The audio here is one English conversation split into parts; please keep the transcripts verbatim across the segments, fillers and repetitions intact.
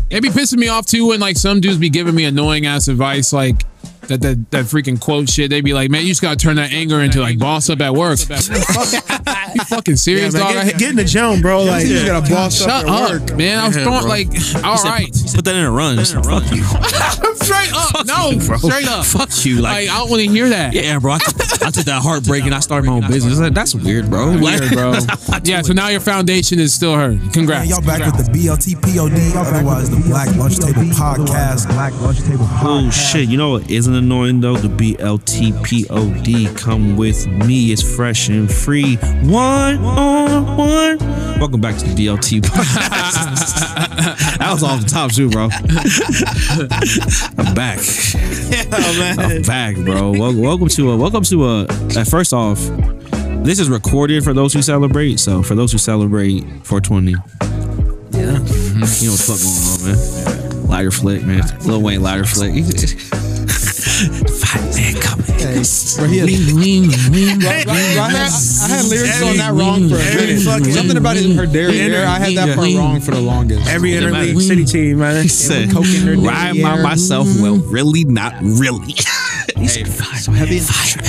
It be pissing me off too when like some dudes be giving me annoying ass advice like that that that freaking quote shit. They be like, man, you just gotta turn that anger into like boss up at work. You fucking serious, yeah, man, dog? Get, get in the zone, bro. Like yeah. you gotta boss Shut up. up, at work. man. I'm yeah, throwing like, all said, right. Put that in a run. Just fuck you. Straight up, fuck no, you, bro. Straight up, fuck you. Like, like I don't want to hear that. Yeah, bro. I took, I took that heartbreak and I started my own business. Like, that's weird, bro. Weird, bro. Yeah. So now your foundation is still hurt. Congrats. Man, y'all back with the B L T P O D, otherwise the Black Lunch Table Podcast. Black Lunch Table Podcast. Oh shit! You know what isn't annoying though? The B L T P O D. Come with me. It's fresh and free. One on one. Welcome back to the B L T podcast. That was off the top too, bro. I'm back. Oh, man. I'm back, bro. Welcome, welcome to a. Welcome to a. Uh, first off, this is recorded for those who celebrate. So for those who celebrate four twenty, yeah, mm-hmm. You know what the fuck going on, man. Lighter flick, man. Lil Wayne lighter flick. Fight man coming. Hey, bro, he had, right, right, right, I, I had lyrics on that wrong for a minute. Fucking, Something about it in her dairy there. I had that part wrong for the longest. Every interleague city team, man. He said, ride by myself. Well, really, not really. He said, so heavy.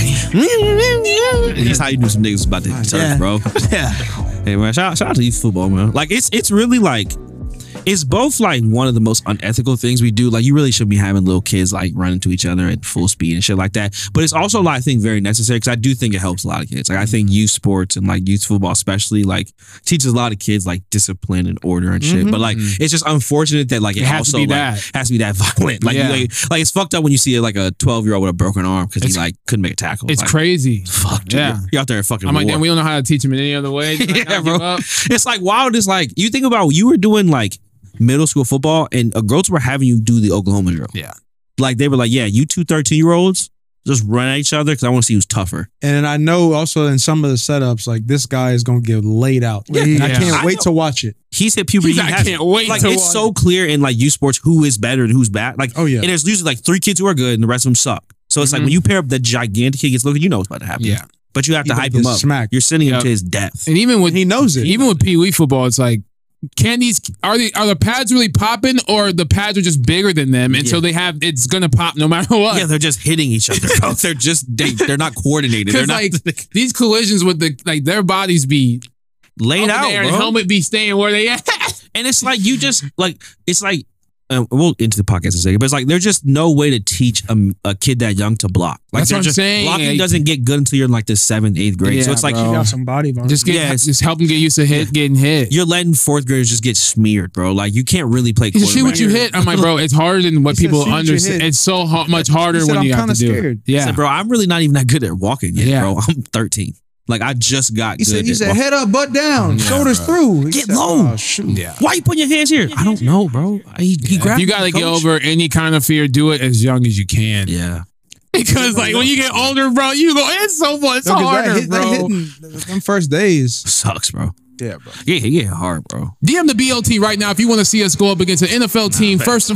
He's how you do some niggas about the turf, yeah. bro. Yeah. Hey man, shout, shout out to youth football, man. Like it's it's really like. It's both like one of the most unethical things we do. Like you really shouldn't be having little kids like run into each other at full speed and shit like that. But it's also like, I think very necessary because I do think it helps a lot of kids. Like I think youth sports and like youth football especially like teaches a lot of kids like discipline and order and shit. Mm-hmm. But like it's just unfortunate that like it, it has also to be like, that. has to be that violent. Like, yeah. you, like like it's fucked up when you see like a twelve year old with a broken arm because he like couldn't make a tackle. It's like, crazy. Fuck, dude. Yeah. You're out there fucking. I'm like, war. damn, we don't know how to teach him in any other way. Yeah, bro. It's like wild. It's like you think about you were doing like middle school football and uh, girls were having you do the Oklahoma drill. Yeah. Like they were like, yeah, you two thirteen year olds just run at each other because I want to see who's tougher. And I know also in some of the setups, like this guy is going to get laid out. Yeah, and yeah. I can't I wait know. to watch it. He's hit puberty. He's He I has, can't wait like to it's watch so clear in like youth sports who is better and who's bad. Like, oh yeah. And there's usually like three kids who are good and the rest of them suck. So it's mm-hmm. like when you pair up the gigantic kid gets looking, you know what's about to happen. Yeah. But you have to He hype him up. smacked. You're sending yep. him to his death. And even with he knows it. Even with Pee Wee football, it's like, can these are the are the pads really popping or the pads are just bigger than them and yeah. so they have it's gonna pop no matter what? Yeah, they're just hitting each other. Bro. They're just they, they're not coordinated. They're not like these collisions with the like their bodies be laid out, there bro. And helmet be staying where they at. And it's like you just like it's like uh, we'll into the podcast in a second, but it's like there's just no way to teach a, a kid that young to block. Like That's what I'm just, saying. Blocking doesn't get good until you're in like the seventh, eighth grade. Yeah, so it's like bro. You got some body bone. Just get yeah, just help them get used to hit yeah. getting hit. You're letting fourth graders just get smeared, bro. Like you can't really play. He said, shoot what you hit. I'm like, bro, it's harder than what He people said, understand. It's so ha- much harder said, when you I'm have to do scared. it. Yeah, said, bro, I'm really not even that good at walking yet, yeah. bro. I'm thirteen. Like I just got he good. Said, he at said, walking. head up, butt down, yeah, shoulders bro. through. He Get said, low. Oh, shoot. Yeah. Why you putting your hands here? I don't know, bro. He, he yeah. grabbed If you got to get coach. over any kind of fear, do it as young as you can. Yeah. Because like when you get older, bro, you go, it's so much it's No, 'cause harder, that hit, bro. That hitting, them first days. Sucks, bro. Yeah, bro. Yeah, yeah, hard, bro. D M the B L T right now if you want to see us go up against an N F L team. Nah, first of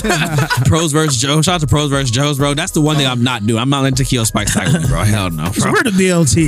Pros versus Joe. Shout out to Pros versus Joes, bro. That's the one thing I'm not doing. I'm not letting Tequila Spike style with me, bro. Hell no, So bro. we're the B L T.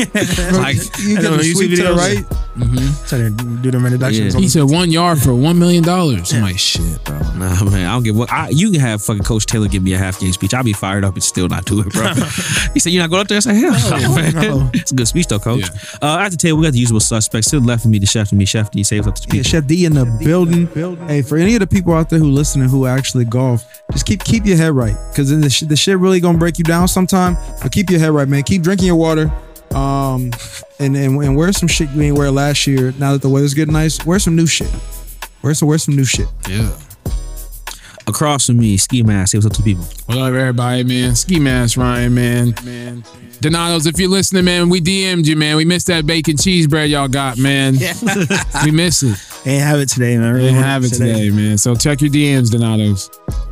Like, You I get know, the you sweep see to the videos? right. mm-hmm. So they do them introductions. Yeah. on He said one yard for one million dollars. I'm like, shit, bro. Nah, man, I don't give what. I, you can have fucking Coach Taylor give me a half game speech. I'll be fired up and still not do it, bro. He said, "You're not going up there." I said, "Hell, no, man. no. It's a good speech, though, Coach." Yeah. Uh, at the table, we got the usual suspects. To the left of me, the chef and me, Chef D. Say what's up to Yeah, people. Chef D in the building. Hey, for any of the people out there who listening who actually golf, just keep keep your head right, because the, sh- the shit really gonna break you down sometime. But keep your head right, man. Keep drinking your water. Um, and, and and wear some shit you ain't wear last year. Now that the weather's getting nice, wear some new shit. Wear some wear some new shit. Yeah. Across from me, Ski Mask. Say what's up to people. What up, everybody, man? Ski Mask Ryan, man. Man. Donatos, if you're listening, man, we D M'd you, man. We missed that bacon cheese bread y'all got, man. We missed it. Ain't have it today, man. We Really didn't have it today, man. So check your D Ms, Donatos.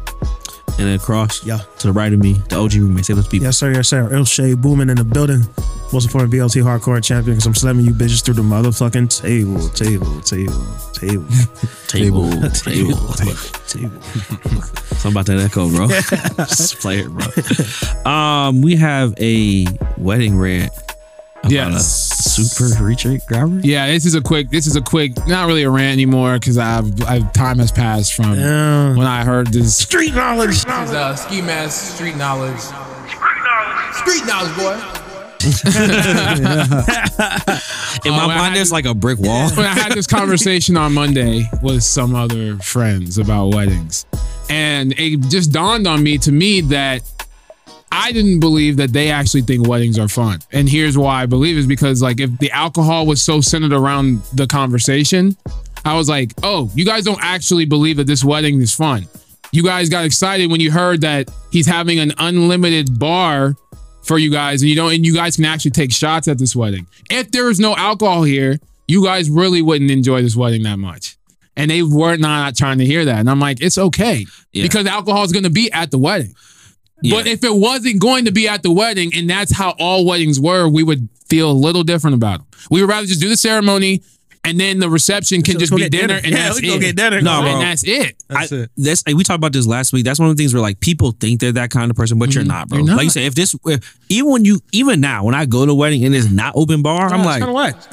And then across, Yeah. to the right of me, the O G roommate. Say what's up to people. Yes, sir. Yes, sir. Ilshay booming in the building. Most important B L T hardcore champion because I'm slamming you bitches through the motherfucking table, table, table, table, Table, table, table, table. Something about that echo, bro. Just play it, bro. Um, we have a wedding rant Yes. Super retreat grabber. Yeah, this is a quick. This is a quick. Not really a rant anymore because I've, I've time has passed from Yeah. when I heard this. Street knowledge. This, uh, ski mask, street knowledge. Street knowledge, boy. In my Oh, I mind, had- there's like a brick wall. When I had this conversation on Monday with some other friends about weddings, and it just dawned on me, to me, that I didn't believe that they actually think weddings are fun. And here's why I believe is because, like, if the alcohol was so centered around the conversation, I was like, oh, you guys don't actually believe that this wedding is fun. You guys got excited when you heard that he's having an unlimited bar for you guys, and you don't, and you guys can actually take shots at this wedding. If there was no alcohol here, you guys really wouldn't enjoy this wedding that much. And they were not trying to hear that. And I'm like, it's okay Yeah. because alcohol is going to be at the wedding. Yeah. But if it wasn't going to be at the wedding, and that's how all weddings were, we would feel a little different about them. We would rather just do the ceremony, and then the reception can So just let's be go get dinner, dinner. and Yeah, that's we it. go get dinner. No, and bro. that's it. That's I, it. That's, we talked about this last week. That's one of the things where like people think they're that kind of person, but you're not, bro. You're not. Like you said, if this, if, even when you, even now, when I go to a wedding and it's not open bar, I'm like, kind of whack.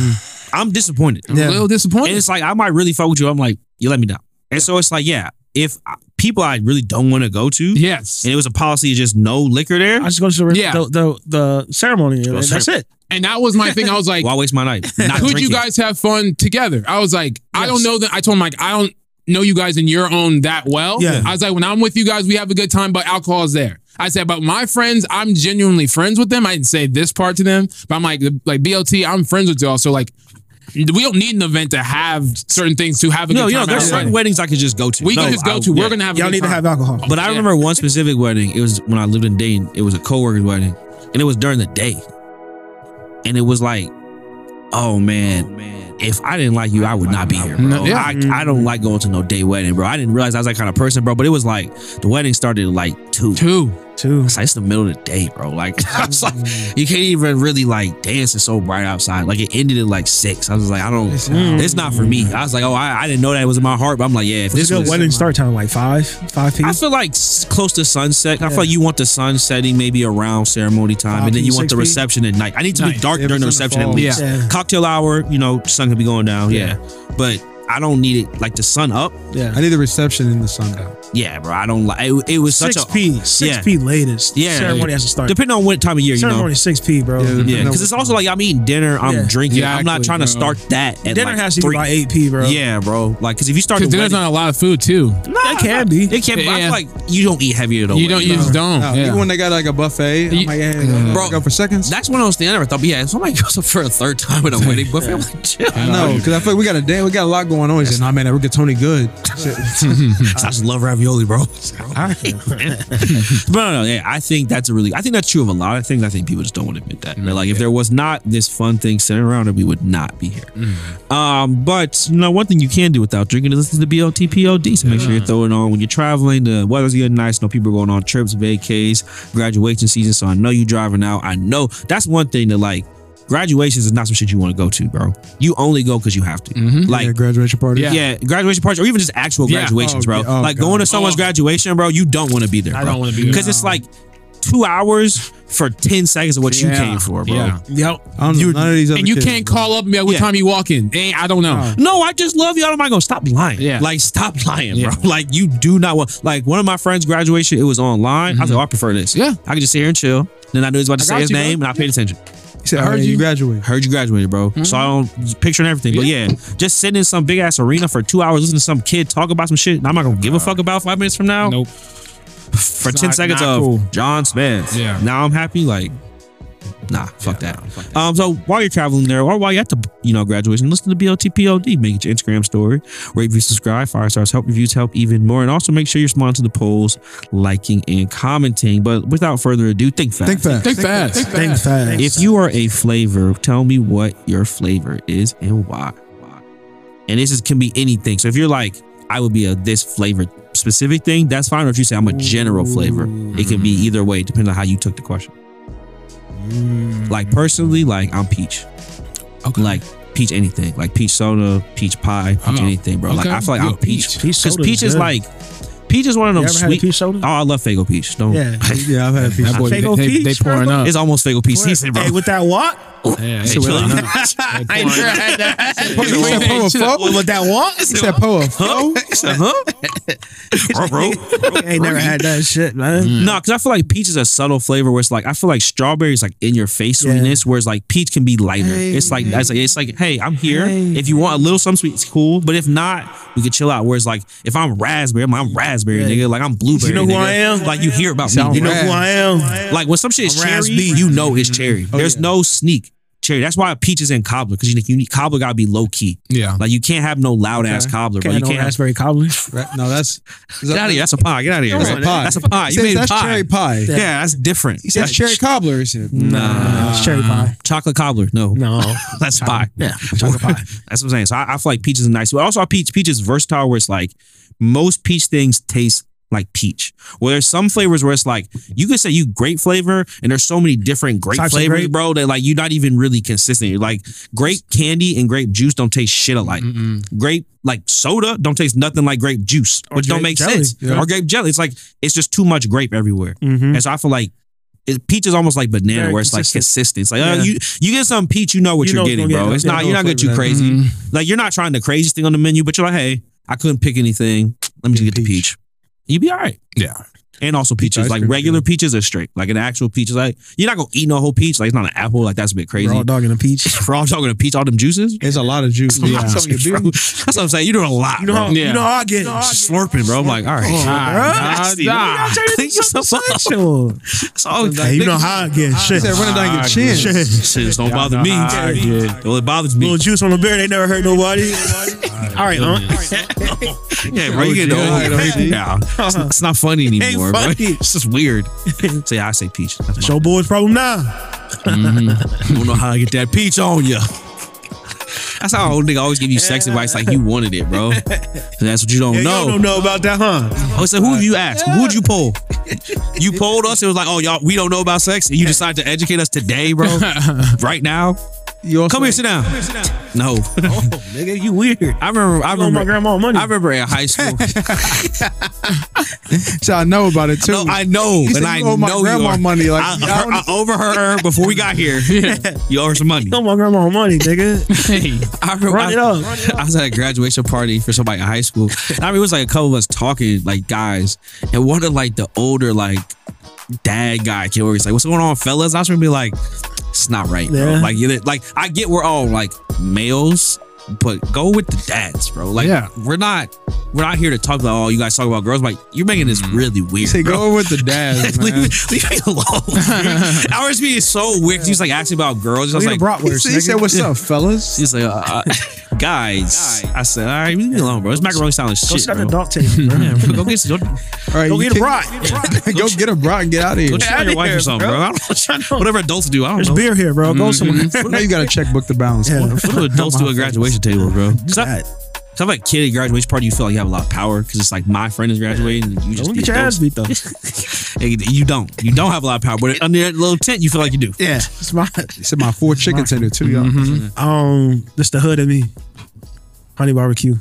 I'm disappointed. I'm a little disappointed. And it's like, I might really fuck with you. I'm like, you let me down. And so it's like, yeah, if I- people I really don't want to go to, yes. and it was a policy of just no liquor there, I just go to the, Yeah. the, the, the ceremony. And that's ceremony. it. And that was my thing. I was like, why waste my night? Not could drinking. you guys have fun together? I was like, I don't Yes. know that. I told him, like, I don't know you guys in your own that well. Yeah. I was like, when I'm with you guys, we have a good time, but alcohol is there. I said, but my friends, I'm genuinely friends with them. I didn't say this part to them, but I'm like, like B L T, I'm friends with y'all. So like, we don't need an event to have certain things to have a No, good you know, time. there's at a certain wedding. weddings I could just go to. We No, can just go I- to. yeah. We're gonna have. a Y'all good need to time. have alcohol. But I Yeah. remember one specific wedding. It was when I lived in Dayton. It was a coworker's wedding, and it was during the day. And it was like, oh man, if I didn't like you, I would not be here, bro. No, yeah. I, I don't like going to no day wedding, bro. I didn't realize I was that kind of person, bro. But it was like the wedding started at like two. Two. Too. It's like it's the middle of the day, bro. Like I was like, you can't even really like dance. It's so bright outside. Like it ended at like six. I was like, I don't. It's not for me. I was like, oh, I, I didn't know that it was in my heart. But I'm like, yeah, if This this good was. wedding start time like five, five p.m. I feel like s- close to sunset. I Yeah. feel like you want the sun setting maybe around ceremony time, five and then p, you want the six p. reception at night. I need to be Night. dark If during the it's in the reception at fall. least. Yeah. Cocktail hour, you know, sun could be going down. Yeah, but I don't need it like the sun up. Yeah. I need the reception in the sundown. Yeah, bro. I don't like it. It was such six a p. six p latest. Yeah. Ceremony has to start. depending on what time of year, you know. Ceremony six p, bro. Yeah, Yeah, No, because it's also like I'm eating dinner, I'm Yeah. drinking. I'm not Exactly, trying to bro. start that at Dinner like has to three. be by eight p, bro. Yeah, bro. Like, because if you start the Because there's wedding, not a lot of food too. It can be. it can't. But I Yeah. feel like you don't eat heavier though. You don't. You just don't. No, Yeah. Even when they got like a buffet, I'm You- like, hey, Bro, go for seconds. That's one of those things I never thought. But yeah, if somebody goes up for a third time at a wedding buffet, I'm like, chill. No, because I feel like we got a day, we got a lot going on. He said, "Nah, man, we get Tony good." I just love ravioli, bro. But no, no, yeah, I think that's a really, I think that's true of a lot of things. I think people just don't want to admit that. They're like, if there was not this fun thing sitting around it, we would not be here. Um, but you know, one thing you can do without drinking is listen to the B O T P O D. So make sure you're throwing on when you're traveling. The weather's getting nice. I know people are going on trips, vacays, graduation season. So I know you driving out. I know that's one thing that like. Graduations is not some shit you want to go to, bro. You only go because you have to. Like, Yeah, graduation party. Yeah. yeah, graduation parties or even just actual Yeah. graduations, Oh, bro. yeah. Oh, like God. going to someone's Oh. graduation, bro, you don't want to be there. I bro. don't wanna be there. Because it's like two hours for ten seconds of what you Yeah. came for, bro. Yeah. Yep. I don't know. You- None of these other And you kids, can't bro. call up and be like, what Yeah. time you walk in? Ain't, I don't know. No, I just love you. I'm not gonna stop lying. Yeah. Like stop lying, Yeah. bro. Like you do not want. Like one of my friends' graduation, it was online. I was like, oh, I prefer this. Yeah. I could just sit here and chill. Then I knew he was about to I say got his you, name, bro. and I paid attention. He said, I "Heard heard you you. graduate." Heard you graduated, bro. So I don't picture and everything. But yeah, just sitting in some big ass arena for two hours listening to some kid talk about some shit. And I'm not gonna give a fuck about five minutes from now. Nope. For It's ten not- seconds not of cool. John Smith. Yeah. Now I'm happy. Like, nah, fuck that. Um, so while you're traveling there, or while you're at the you know graduation, listen to B O T P O D. Make it your Instagram story. Rate, review, subscribe. Five stars help. Reviews help even more. And also make sure you're responding to the polls, liking and commenting. But without further ado, think fast. Think fast. Think fast. Think Think fast. fast. If you are a flavor, tell me what your flavor is and why. And this is, can be anything. So if you're like, I would be a this flavor specific thing, that's fine. Or if you say I'm a general flavor, it can be either way, depending on how you took the question. Like personally, like I'm peach. Okay. Like peach anything. Like peach soda, peach pie, peach Oh, anything, bro. Like okay. I feel like Yo, I'm peach. peach. Peach Because soda peach is good. like, peach is one of You them ever had a sweet. peach soda? Oh, I love Fago peach. Don't. Yeah. Yeah, I've had a piece. That boy, they, Fago they, peach, they pouring bro. up. It's almost Fago peach season, bro. Hey, with that what? Yeah, Hey, chill chill out. out. I ain't never had that. He said po a fo? What that want? He said po a fo? Huh? I ain't never had that shit, man. No, because I feel like peach is a subtle flavor where it's like I feel like strawberry is like in your face Yeah. sweetness, whereas like peach can be lighter. Hey, it's like it's like it's like hey, I'm here. Hey. If you want a little something sweet, it's cool. But if not, we could chill out. Whereas like if I'm raspberry, I'm, like, I'm raspberry, Yeah. nigga. Like I'm blueberry. You know who nigga. I am? Like you hear about me. sound You know Raz. who I am? Like when some shit is I'm cherry, raspy. you know it's cherry. Oh, There's yeah. no sneak cherry. That's why peach is in cobbler because you, you need cobbler gotta be low key. Yeah. Like you can't have no loud ass cobbler, bro. Can't You no can't have. raspberry cobbler. Right? No, that's Get out of here. That's a pie. Get out of here. That's man. a pie. That's a pie. He You says made that's pie. cherry pie. Yeah, that's different. He says That's cherry cobbler. He said, Nah. It's cherry pie. Chocolate cobbler. No. No. That's pie. Yeah, chocolate pie. That's what I'm saying. So I, I feel like peach is nice. But also peach, peach is versatile where it's like most peach things taste like peach. Well, there's some flavors where it's like you could say you grape flavor, and there's so many different grape Types of flavors, grape. bro, that like you're not even really consistent. You're like grape candy and grape juice don't taste shit alike. Grape like soda don't taste nothing like grape juice, Or which don't grape make jelly. sense. Yeah. Or grape jelly. It's like it's just too much grape everywhere. Mm-hmm. And so I feel like it, peach is almost like banana, Very where it's like consistent. consistent. It's like uh, Yeah. you you get some peach, you know what You you're know getting, what you're bro. getting. It's Yeah, not no you're not getting too flavor crazy. Mm-hmm. Like you're not trying the craziest thing on the menu, but you're like, hey, I couldn't pick anything. Let me just get the Peach. peach. You be all right. Yeah. And also peaches, ice like cream, regular too. peaches are straight. Like an actual peach is like you're not gonna eat no whole peach. Like it's not an apple. Like that's a bit crazy. Raw dog and a peach. For all talking to peach, all them juices. It's a lot of juice. Yeah. That's what you do. That's what I'm saying. You're doing a lot. You know how, bro. Yeah. you know how I get. Just slurping, bro. I'm like, all right. Nah, Steve, nah. clean yourself up. Sure. That's all. Hey, you know how I get. He Shit. said, run it down your chin. Shit. Shit just don't bother me. Nah, yeah. Well, it bothers me. Little juice on the beer. They never hurt nobody. All right, huh? Yeah, bro, you get the O G. old Alright, O G. yeah. It's, it's not funny anymore, bro. funny. It's just weird. So yeah, I say peach. That's It's my, your boy's problem now. I don't know how I get that peach on you. That's how old nigga always give you sex advice like you wanted it, bro. That's what you don't Yeah, know. You don't know about that, huh? Oh, so who you asked? Who'd you poll? You polled us. It was like, oh y'all, we don't know about sex, and you decided to educate us today, bro. Right now. You also, Come here, sit down. No. Nigga, you weird. I remember. I You owe my remember. grandma money. I remember in high school. so I know about it too. No, I know, He and said I you owe my know you grandma are. money. Like, I, I don't- I overheard her before we got here. You owe her some money. You owe my grandma money, nigga. Hey. I remember Run I, it up. I was at a graduation party for somebody in high school. And I mean, it was like a couple of us talking, like guys, and one of like the older like dad guy came over. He's like, "What's going on, fellas?" I was gonna be like, "It's not right, bro." Yeah. Like, you like I get we're all like males, but go with the dads, bro. Like, Yeah. we're not we're not here to talk about. Oh, you guys talk about girls. Like, you're making this really weird. say bro. go with the dads, leave, man. me- leave me alone. Ours being so weird. 'cause He was like asking about girls. I was Look at like, the bratwurst, He said, nigga. "What's up, fellas?" He's like, uh, uh, guys. I said, all right, leave me alone, bro. This macaroni sound like Go shit, sit at bro. the dog table, bro. Yeah, bro, go get some, go, All right, Go you get a kick- brat. Go get a brat and get out of here. go check on your wife or something, bro. I don't know. Whatever adults do, I don't There's know. beer here, bro. Go somewhere. Now you got to checkbook the balance. Yeah. What do adults do at graduation table, bro? Stop. That. Some like kid at graduation party, you feel like you have a lot of power because it's like my friend is graduating and you just Don't be get your adults. ass beat though. Hey, you don't. You don't have a lot of power, but under that little tent, you feel like you do. Yeah, it's my He said my four chicken tender too, y'all. um. This the hood in me. Honey barbecue.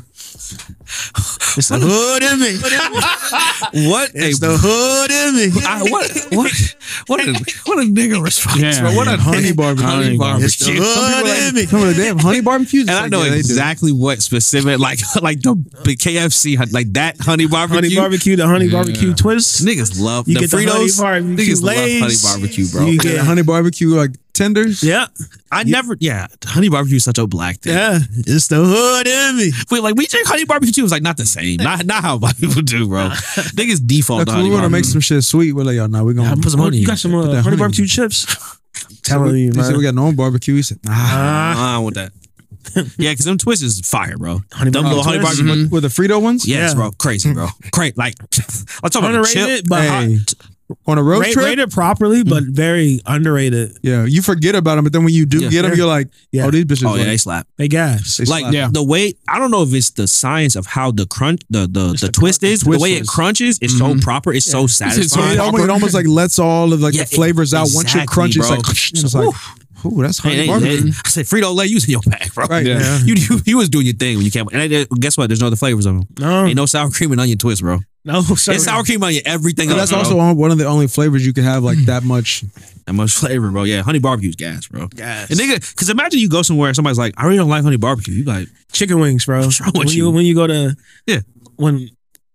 It's the hood in me. What? It's Hey, the hood in me. I, what? What? What a what a nigga response, Yeah, bro. What a yeah. Honey barbecue. Honey barbecue. It's the hood in me. Some of the damn honey barbecues. And I know exactly what specific, like like the, the K F C, like that honey barbecue. Honey barbecue, the honey barbecue twist. Niggas love You the get the honey Fritos. barbecue Niggas Lays. love honey barbecue, bro. You Yeah, get honey barbecue like tenders. Yeah, I never, yeah, honey barbecue is such a black thing. yeah. It's the hood in me. Wait, like we drink honey barbecue too. It's like not the same. Not not how black people do, bro. Niggas default Look, to we honey want to make barbecue. some shit sweet. We're like, yo, nah, we're gonna Put some honey You in got it. some uh, Put that honey honey barbecue in. chips? So Telling we, you, he said man. we got no own barbecue. He said, nah. Ah, I don't want that. Yeah, because them twists is fire, bro. Honey them little honey barbecue barbecue. With the Frito ones? Yes, Yeah. bro. Crazy, bro. Crazy. Like, I'm talking about a chip. underrated, but Hey, hot- on a road rate, trip? rated properly, but very underrated. Yeah, you forget about them, but then when you do Yeah. get them, you're like, Yeah. oh, these bitches. Oh yeah, like, they slap. They gas. they Like slap. Yeah. the way I don't know if it's the science of how the crunch the the, the, the twist crunch- is the the way it twist is- crunches is so proper. It's so So satisfying. it, almost, it almost like lets all of like Yeah, the flavors out once you exactly, crunch. It's bro. like, it's like, Ooh, that's honey Hey, hey, barbecue. hey, I said Frito Lay, you was in your bag, bro. Right. Yeah. You, you you was doing your thing when you came. And uh, guess what? There's no other flavors of them. No, Ain't no sour cream and onion twist, bro. no, sorry. It's sour cream and onion everything. And else, that's bro. also one of the only flavors you can have like that much. that much flavor, bro. Yeah, honey barbecue's gas, bro. Gas. And nigga, because imagine you go somewhere and somebody's like, I really don't like honey barbecue. You like, chicken wings, bro. What's wrong with when you? when you go to Yeah. when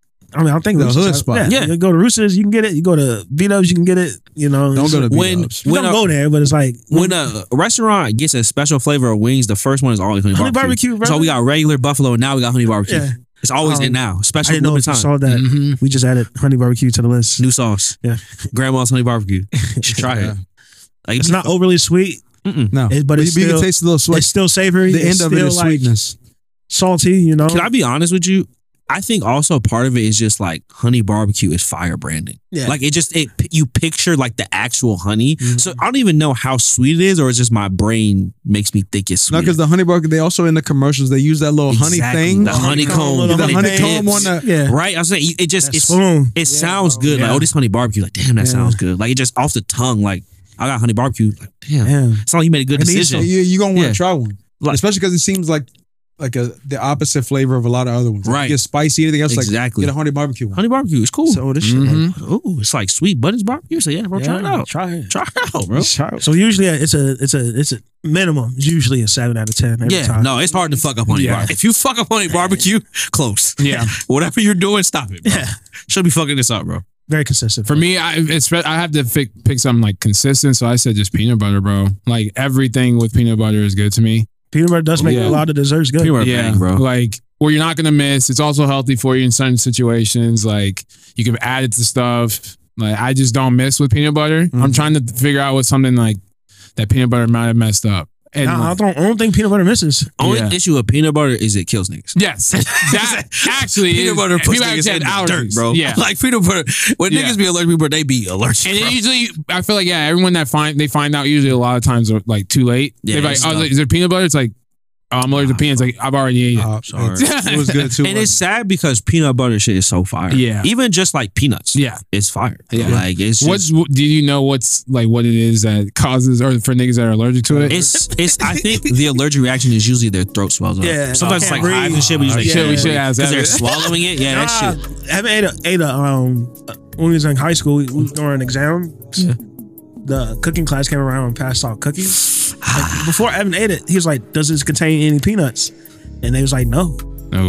I mean I think The Roosters hood have- spot. Yeah, Yeah. you go to Roosters, you can get it. You go to V-Dubs, you can get it. You know, Don't go to when B-Dubs. You when don't a, go there, but it's like when a restaurant gets a special flavor of wings, the first one is always honey, Honey barbecue. barbecue, So brother. we got regular buffalo, and now we got honey barbecue. Yeah. It's always Um, in now. I Special didn't know limited if you time. saw that. Mhm. We just added honey barbecue to the list. New sauce. Yeah. Grandma's honey barbecue. You should try it. Like, It's not overly sweet, Mm-mm. No, it- but it's you, you still can taste a little sweet. it's still savory. The it's end of it still is like sweetness. salty. You know, Can I be honest with you? I think also part of it is just like honey barbecue is fire branding. Yeah. Like it just it you picture like the actual honey. Mm-hmm. So I don't even know how sweet it is, or it's just my brain makes me think it's No, sweet. because the honey barbecue, they also in the commercials, they use that little honey Exactly. thing. The honeycomb, little the honey honeycomb tips. on the. yeah, Right? I was saying it just that it's, spoon. it sounds good. Like, Yeah. oh, this honey barbecue. Like, damn, that Yeah. sounds good. Like it just off the tongue, like I got honey barbecue. Like, damn. Yeah. It's like you made a good And these- decision. You, you're gonna want to Yeah. try one, Like- especially because it seems like like a the opposite flavor of a lot of other ones. Like, Right. you get spicy, anything else, Exactly. like get a honey barbecue one. Honey barbecue is cool. So this shit. Mhm. Like, Ooh, it's like sweet buttons barbecue. So yeah, bro, try it yeah, out. Try it. Try it out, bro. So usually it's a it's a it's a minimum. It's usually a seven out of ten every Yeah, time. no, it's hard to fuck up honey Yeah. barbecue. If you fuck up honey barbecue, close. Yeah. Whatever you're doing, stop it, bro. Yeah. Should be fucking this up, bro. Very consistent. For me, I it's I have to pick, pick something like consistent. So I said just peanut butter, bro. Like everything with peanut butter is good to me. peanut butter does make Yeah. a lot of desserts good. Peanut butter Yeah, bang, bro. like where you're not gonna miss. It's also healthy for you in certain situations. Like you can add it to stuff. Like I just don't miss with peanut butter. I'm trying to figure out what's something like that peanut butter might have messed up. And Nah, I like- don't, I don't think peanut butter misses. Only Yeah. issue with peanut butter is it kills niggas. yes, that actually Peanut is, butter puts people niggas actually in have the dirt, allergies. bro. Yeah. Like peanut butter, when Yeah. niggas be allergic to peanut butter, they be allergic. And bro. it usually, I feel like, yeah, everyone that find they find out usually a lot of times are like too late. Yeah, They're like, it's oh, tough. is there peanut butter? It's like, oh, I'm allergic to peanuts. Like, I've already ate it. Uh, Sorry. it's- it was good too. And it's sad because peanut butter shit is so fire. Yeah. Even just like peanuts. Yeah. It's fire. Yeah. Like it's just, What's do you know what's like what it is that causes or for niggas that are allergic to it? it's it's I think the allergic reaction is usually their throat swells up. Yeah. Sometimes it's Can't like hives and shit, but you Uh, just shit, like we should ask because that. they're swallowing it. Yeah, that Nah, shit. I haven't ate a, ate a um when we was in high school, we, we were doing an exam. Yeah. The cooking class came around and passed out cookies. Like, before Evan ate it, he was like, "Does this contain any peanuts?" And they was like, "No."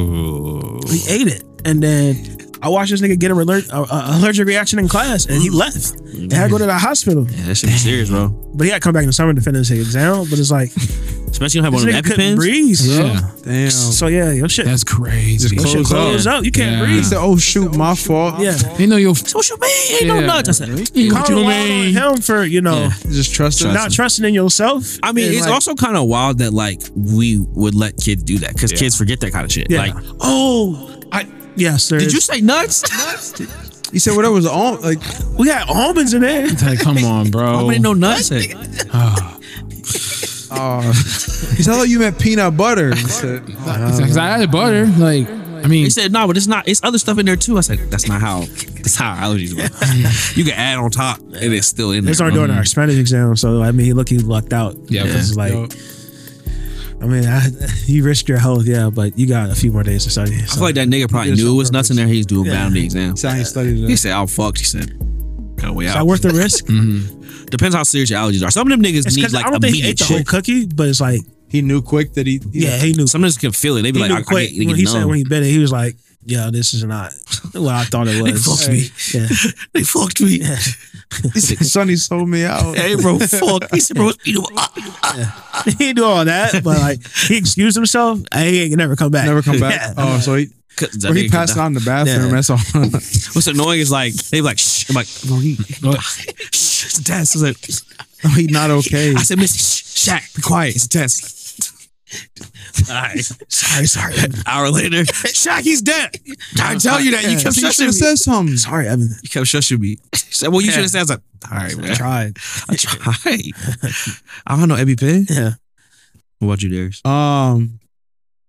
Oh, He ate it, and then I watched this nigga get a aller- a, a allergic reaction in class, and he left. And had to go to the hospital, Yeah, that shit be serious, bro. but he had to come back in the summer to finish his exam. But it's like Especially you don't have this one of nigga them couldn't EpiPens. breathe, bro. yeah, damn. So yeah, your shit, that's crazy. your shit close up. closed up. You can't Yeah. He breathe. said, "Oh shoot, my fault." Yeah, You know you'll. So what you mean? Ain't no Yeah. nuts. I said, What what you you Kinda wild on mean? him for you know Yeah. Just trust it. not trusting in yourself. I mean, And, it's like, also kind of wild that like we would let kids do that because kids forget that kind of shit. yeah. Like, oh, I yes, there did is. you say nuts? He said whatever was on. Like We had almonds in there. Like, come on, bro. How many no nuts? Hey. uh, he said, "I thought you meant peanut butter." He said, Because I added butter. Like, I mean, He said no, but it's not. It's other stuff in there too. I said that's not how. That's how allergies work. You can add on top, and it's still in They there. started bro. doing our Spanish exam, so I mean, he looked, he lucked out. Yeah. because it's like, Yo. I mean, I, you risked your health, yeah, but you got a few more days to study. I So. feel like that nigga probably Did it knew it on was nuts in there. He's doing bad on the exam. "He said I ain't studied He it." said, "I'm fucked." He said, "Got way Is out." that worth the risk? Depends how serious your allergies are. Some of them niggas It's need 'cause like I don't think he ate immediate the whole shit. cookie, but it's like, He knew quick that he. yeah, he knew. Some niggas can feel it. They be He like, knew I, quick. I get, when he said numb. when he bit it, he was like, "Yeah, this is not what I thought it They was." fucked me. Yeah, They fucked me. He said, "Sonny sold me out." Hey, bro, fuck. He said, bro, you know, uh, he didn't do all that, but like he excused himself. And he ain't never come back. Never come back. Yeah. Oh, so he, Cause that or he nigga passed could out in the bathroom. Yeah. That's all. What's annoying is like they be like, shh. I'm like, bro, he, shh, it's a test. I was like, Oh, he not okay. I said, Missy, shh, Shaq, be quiet. It's a test. All right, sorry, sorry. Hour later, Shaq, he's dead. I tell you that. You kept You should shushing have me. said something. Sorry, Evan. You kept shushing me. He said, well, you should have said. I was like, all right, man. I tried. I tried. I don't know, EpiPen. Yeah. What about you, Darius? Um,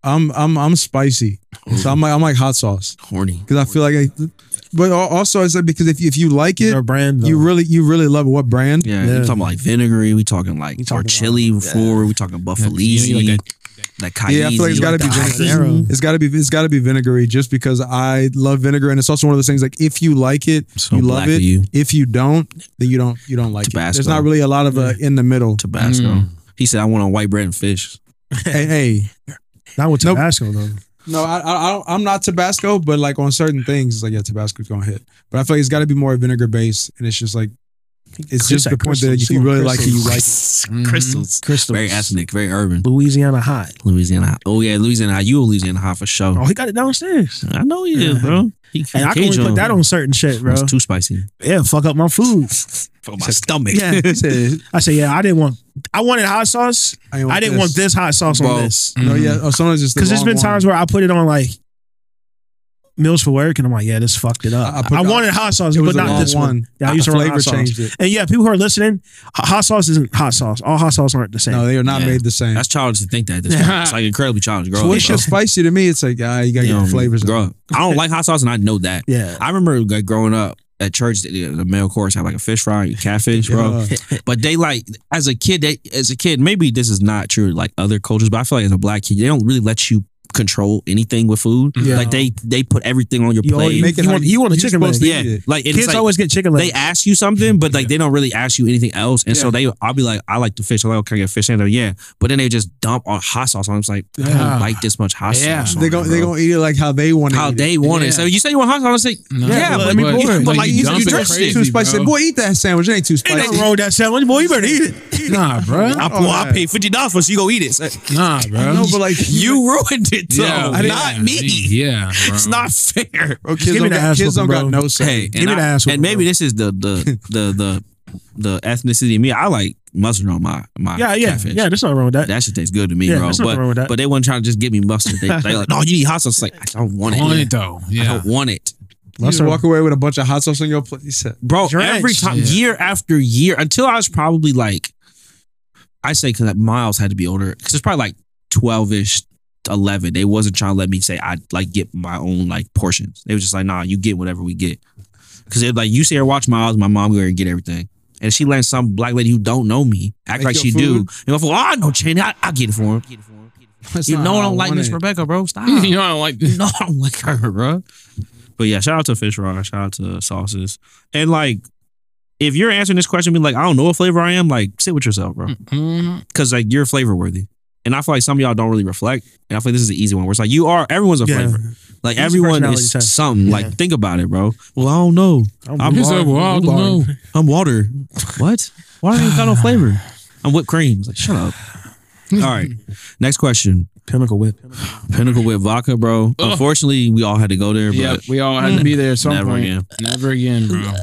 I'm I'm I'm spicy. So I'm like I'm like hot sauce Horny. because I feel like. I, but al- also, it's like because if you, if you like it, Their brand, though. you really you really love it. What brand? Yeah, Yeah. we talking about like vinegary. We talking like You talking or chili about- before. We talking buffalese. You know, you like that cayenne. Yeah, I feel like it's got to be habanero. vinegar. It's got to be it's got to be vinegary just because I love vinegar and it's also one of those things like if you like it, So you black love of it. you. If you don't, then you don't you don't like it. Tabasco. There's not really a lot of uh, in the middle. Tabasco. Mm. He said, "I want on white bread and fish." hey, hey, Not with Nope. Tabasco though. no, I, I I don't, I'm not Tabasco, but like on certain things, it's like yeah, Tabasco's gonna hit. But I feel like it's got to be more vinegar based, and it's just like it's just the point that if you really like it, you like it. Mhm. Crystals. Crystals. Very ethnic. Very urban. Louisiana hot. Louisiana hot. Oh yeah, Louisiana hot. You a Louisiana hot for sure. Oh, he got it downstairs. I know he is, bro. He, And I can only put that on certain shit, bro. It's too spicy. Yeah, fuck up my food. For my stomach. Yeah. He said, I said, yeah, I didn't want. I wanted hot sauce. I, ain't I didn't want this hot sauce Bro. on this. No, yeah. Oh, sometimes just the Because there's wrong been one. times where I put it on like meals for work, and I'm like, yeah, this fucked it up. I- I I, put the- wanted hot sauce, it was but the not wrong this one. one. Yeah, I The used to run flavor hot sauce. changed it. And yeah, people who are listening, h- hot sauce isn't hot sauce. All hot sauce aren't the same. No, they are not Yeah. made the same. That's childish to think that. This it's like incredibly childish. Grow So up, what's bro. just spicy to me? It's like ah, you gotta You get know, the flavors. in grow it. up. I don't like hot sauce, and I know that. Yeah. I remember like growing up at church, the, the male course had like a fish fry, catfish, bro. Yeah. But they like as a kid, they as a kid, maybe this is not true like other cultures, but I feel like as a black kid, they don't really let you control anything with food. Yeah. Like they they put everything on your You plate. always- Make it You how want- you want a you're chicken supposed leg. to eat yeah, it. like and Kids it's like, always get chicken they legs. ask you something, but like they don't really ask you anything else. And so they, I'll be like, I like the fish. I'm like, okay, I get fish sandwich. Yeah, but then they just dump on hot sauce on. It. It's like I Yeah. don't like this much hot Yeah. sauce. on They it, go they bro. gonna eat it like how they want to. how eat they it. want Yeah. it. So you say you want hot sauce? I say No, yeah, but- but, but- you, but but like you you, dump you it dressed crazy, it. Too spicy. bro. Boy, eat that sandwich. It ain't too Ain't spicy. nothing wrong with that sandwich, boy. You better eat it. Nah, bro. I, well, I paid fifty dollars for it, so you go eat it. So Nah, bro. No, but like you ruined it, though. Yeah, not yeah, me. Yeah, bro. It's not fair. bro, kids Give me don't, the got, ass kids don't whooping, got bro. no say. Hey, Give and, me I- the ass and whooping, maybe bro. this is the the the the the ethnicity in me. I like mustard on my my Yeah, yeah, catfish. yeah. There's nothing wrong with that. That shit tastes good to me, Yeah, bro. there's nothing But wrong with that. but they weren't trying to just give me mustard. They they like, no, you need hot sauce. It's like I don't want it. On it though. I Yeah. don't want it, You just walk away with a bunch of hot sauce on your plate. You said, bro. Drenched. Every time, Yeah. year after year, until I was probably like, I say because Miles had to be older because it's probably like twelve ish. eleven, they wasn't trying to let me say I like get my own like portions. They was just like, nah, you get whatever we get. Because they're like, you see her watch Miles, my mom go there and get everything. And she let some black lady who don't know me act Make like your she do. food? And go, oh, I know Cheney, I, I'll get it for him. That's You not know how I don't like want Miss it. Rebecca, bro. Stop. You know I don't like You this. know I don't like her, bro. But yeah, shout out to fish fry, shout out to sauces. And like, if you're answering this question, be like, I don't know what flavor I am, like, sit with yourself, bro. Mhm. Because like you're flavor worthy. And I feel like some of y'all don't really reflect. And I feel like this is an easy one where it's like you are, everyone's a Yeah. flavor. Like It's a everyone personality is test. something. Yeah. Like think about it, bro. Well, I don't know. I'm, I'm He said, well, I don't know. I'm water. What? Why ain't got no flavor? I'm whipped cream. It's like, shut up. All right. Next question. Pinnacle Whip. Pinnacle with vodka, bro. Unfortunately, we all had to go there, but Yeah, we all had to be there at some Never point. again. Never again, bro.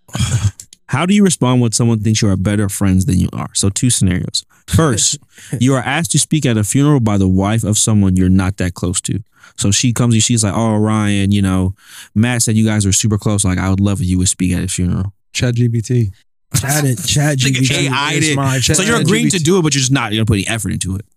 how do you respond when someone thinks you are better friends than you are? So two scenarios. First, you are asked to speak at a funeral by the wife of someone you're not that close to. So she comes to you, she's like, oh, Ryan, you know, Matt said you guys are super close. Like, I would love if you would speak at his funeral. Chat G P T. Chat it. Chat G P T. A I'd is it. my So chat you're agreeing G P T. to do it, but you're just not going to put any effort into it.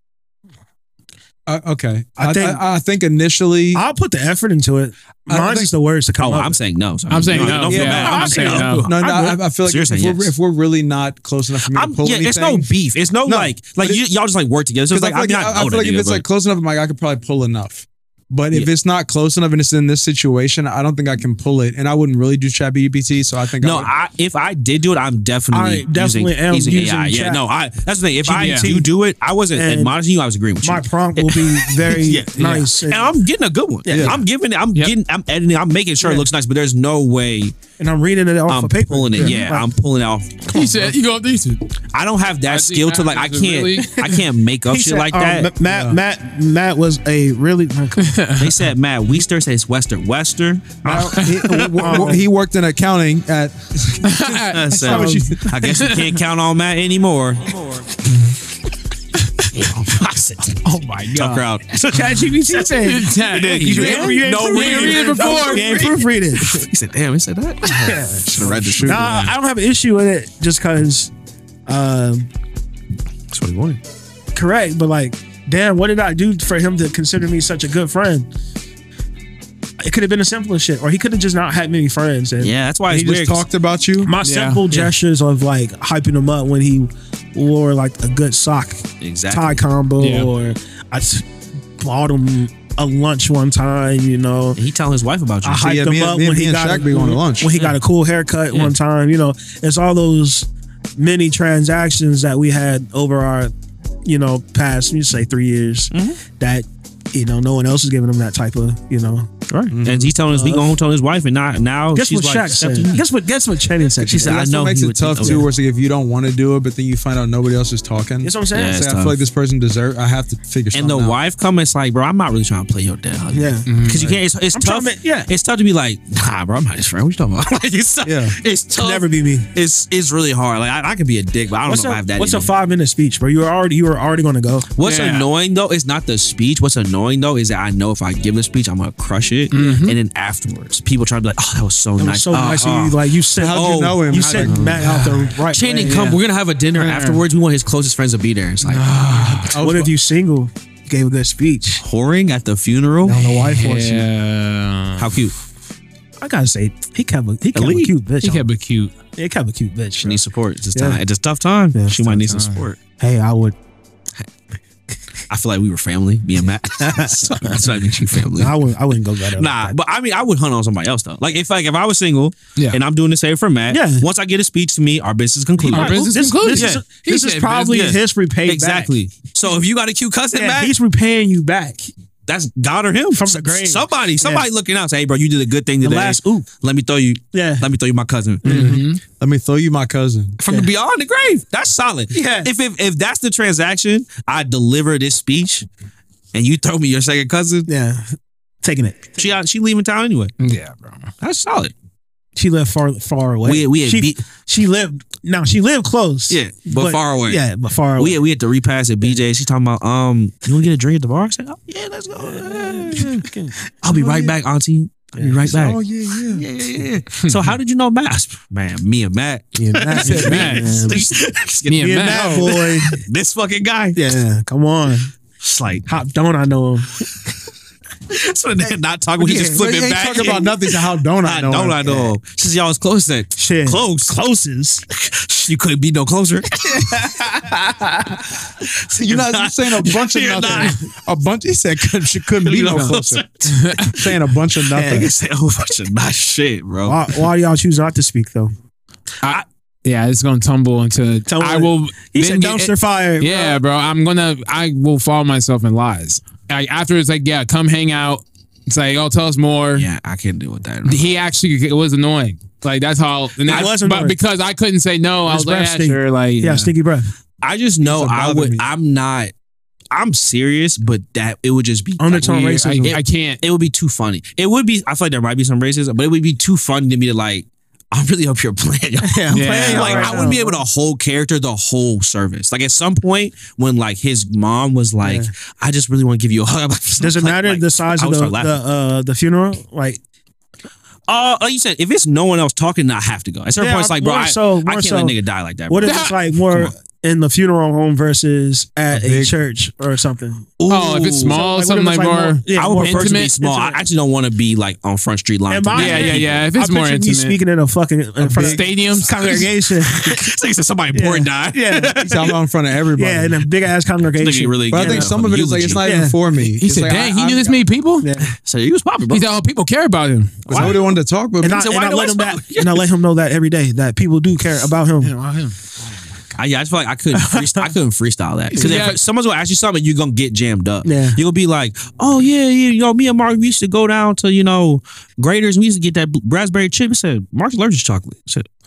Uh, okay, I I, think- I, I think initially, I'll put the effort into it. I Mine's think- is the words to come Oh, up. I'm saying no. So I'm saying no. Don't feel Yeah, bad. I'm I'm saying saying no. no. no, no, I'm I, I feel like So you're if, saying we're, yes. if we're really not close enough for me I'm, to pull yeah, anything, it's no beef. It's no, No, like, like but you, y'all just like work together. So it's because like, I feel I'm like, not I, I know feel like that if nigga, it's like but- close enough, I'm like I could probably pull enough. But if Yeah. it's not close enough and it's in this situation, I don't think I can pull it. And I wouldn't really do Chat G P T, so I think No, I would, I, if I did do it, I'm definitely I definitely using, am using, using A I. Yeah, chat. no, I. That's the thing. If I Yeah. do do it, I wasn't And admonishing you. I was agreeing with you. My prompt will be very Yeah, yeah. nice. and I'm getting a good one. Yeah. I'm giving it. I'm Yep. getting. I'm editing. I'm making sure it Yeah. looks nice. But there's no way and I'm reading it off I'm of paper. pulling it. Yeah, Like, I'm pulling it off. He said, you go decent. I don't have that I think skill to that like. I is a can't. really- I can't make up he shit said, like um, that. Matt, Matt, Matt was a really. They said Matt Weister says Western. Western. he, w- w- he worked in accounting at. I said, not what you- I guess you can't count on Matt anymore. Oh my Tough crowd. So Chat G P T said, You you ain't, you ain't no proofread reading it it before. You ain't proofread it. He said, "Damn, he said that." Should have read the truth. Nah, I don't have an issue with it just because, um, That's what he wanted. correct, but like, damn, what did I do for him to consider me such a good friend? It could have been a simpler shit, or he could have just not had many friends. And Yeah, that's why He it's just weird. talked about you. my Yeah. simple Yeah. gestures of like hyping him up when he wore like a good sock Exactly. tie combo, Yeah. or I s- bought him a lunch one time. You know, He telling his wife about you. I hyped yeah, him me and- up me and- when me he and got Shaq a, be going to lunch. when he got a cool haircut one time. You know, it's all those many transactions that we had over our, you know, past, you say three years that, you know, no one else is giving him that type of, you know. Right. And he's telling us, he going home telling his wife, and not now Guess she's what like, Shaq said? accepting- Guess what? Guess what Channing said? She said, That's I know what makes he it would tough think- too. Where it's like if you don't want to do it, but then you find out nobody else is talking. That's what I'm saying. Yeah, Say, it's I tough. feel like this person deserve. I have to figure something And the out. wife come, it's like, bro, I'm not really trying to play your dad. Yeah. Because you can't, it's, it's I'm tough. trying to- yeah. It's tough to be like, nah, bro, I'm not his friend. What you talking about? Like, it's, tough. Yeah. it's tough. Never be me. It's it's really hard. Like, I, I could be a dick, but I don't What's know if I a, have that what's in a me. five minute speech, bro? You were already you were already going to go. What's Yeah. annoying though is not the speech. What's annoying though is that I know if I give the speech, I'm gonna crush it, and then afterwards, people try to be like, "Oh, that was so It was nice." so Oh, nice oh. of you. Like you said, How'd you oh, know him? You How'd said you- Matt out the right Channing, way. come. We're gonna have a dinner afterwards. We want his closest friends to be there. It's like What if you single? Gave a good speech. whoring at the funeral. On the wife wants you. Yeah. How cute. I gotta say, he kept a he kept a Elite. cute bitch. He on. kept it cute. He kept a cute bitch. She bro. needs support. It's just Yeah. time. It's a tough time. Yeah, she it's might tough need some time. support. Hey, I would. I feel like we were family, me and Matt. That's what I mean, you family. I wouldn't. I wouldn't go that. Nah, but I mean, I would hunt on somebody else though. Like if like if I was single, Yeah. and I'm doing the same for Matt. Yeah. Once I get a speech to me, our business is concluded. Our business this, concluded. This, Yeah. is, He this is said probably business. his repay Exactly. So if you got a cute cousin, back. Yeah, Matt, he's repaying you back. that's God or him From the grave. Somebody, somebody looking out, say, "Hey, bro, you did a good thing The today. last oop. Let me throw you. Yeah. Let me throw you my cousin Let me throw you my cousin. from beyond the grave." That's solid. Yeah. If if if that's the transaction, I deliver this speech, and you throw me your second cousin. Yeah, taking it. She out. She leaving town anyway. Yeah, bro. That's solid. She lived far far away. We- we had she, beat- she lived now. She lived close. Yeah, but far away. Yeah, but far away. We had, we had to repass at B J. She's talking about um, you want to get a drink at the bar? I said, oh yeah, let's go. Yeah. I'll be right back, Auntie. I'll be right back. Oh yeah, yeah. Yeah, yeah, yeah. So how did you know Matt? Man, me and Matt. Yeah, Matt, said Matt. Me and Me and Matt. that boy. This fucking guy. Yeah, come on. It's like, How don't I know him? so they're not talking. He just But flipping he ain't back. talking about nothing. So how don't I I know? don't him? I know. Since y'all was close then. Shit. Close. Closest. You couldn't be no closer. You're not you're saying a bunch of You're nothing. A bunch. He said couldn't, she couldn't be no closer. Saying a bunch of nothing. Nigga said a whole bunch of nice shit, bro. Why, why do y'all choose not to speak though? I, yeah, it's gonna tumble into. Tell me I what- will. He then said get- dumpster fire. bro. Yeah, bro. I'm gonna. I will fall myself in lies. Like after it's like, yeah, come hang out. It's like, oh, tell us more. Yeah, I can't deal with that. He actually it was annoying. Like that's how. And I that, was but annoying. because I couldn't say no, I His was like, breath yeah, stink. sure. Like Yeah, stinky breath. I just know Doesn't I bother would. me. I'm not. I'm serious, but that it would just be Undertone weird. racism. I, I can't. It would be too funny. It would be. I feel like there might be some racism, but it would be too funny to me to like. I'm really up here playing. Yeah, I'm Yeah. playing y'all Like right I wouldn't now, be able to hold character the whole service. Like at some point when like his mom was like, Yeah. "I just really want to give you a hug." I'm like, Does it like- matter like, the size I of would the start the, laughing. uh, the funeral? Like, Uh, like you said, if it's no one else talking, I have to go. At certain Yeah, point, it's like, bro, more I, so- I more can't so. let a nigga die like that. what Bro. if it's like more Come in the funeral home versus at A a, big- church or something? Oh, if it's Ooh. small, So, like, something what if like it's more. more- yeah, I would more prefer to be intimate? small. I Intimate. actually don't want to be like on Front Street line. In my Yeah, head, yeah, yeah. If it's I more picture me intimate. speaking in a fucking in front of Stadiums? congregation. It's like somebody Yeah. important died. Yeah, He's out in front of everybody. yeah, in a big ass Nigga congregation. really But I getting think a some of it is like it's not Yeah. even for me. He It's said, like, "Dang, I- he knew I'm- this many people." Yeah. So he was popping, bro. He said, "Oh, people care about him." Because nobody wanted to talk with me. And I, said, and why I do let I him that, smoke? and I let him know that every day that people do care about him. About him. I, yeah, I just feel like I couldn't freestyle, I couldn't freestyle that. Because Yeah. if someone's gonna ask you something, you're gonna get jammed up. Yeah. You're gonna be like, oh yeah, yeah, you know, me and Mark, we used to go down to, you know, Graders and we used to get that raspberry chip. I said, Mark's allergic to chocolate. I said,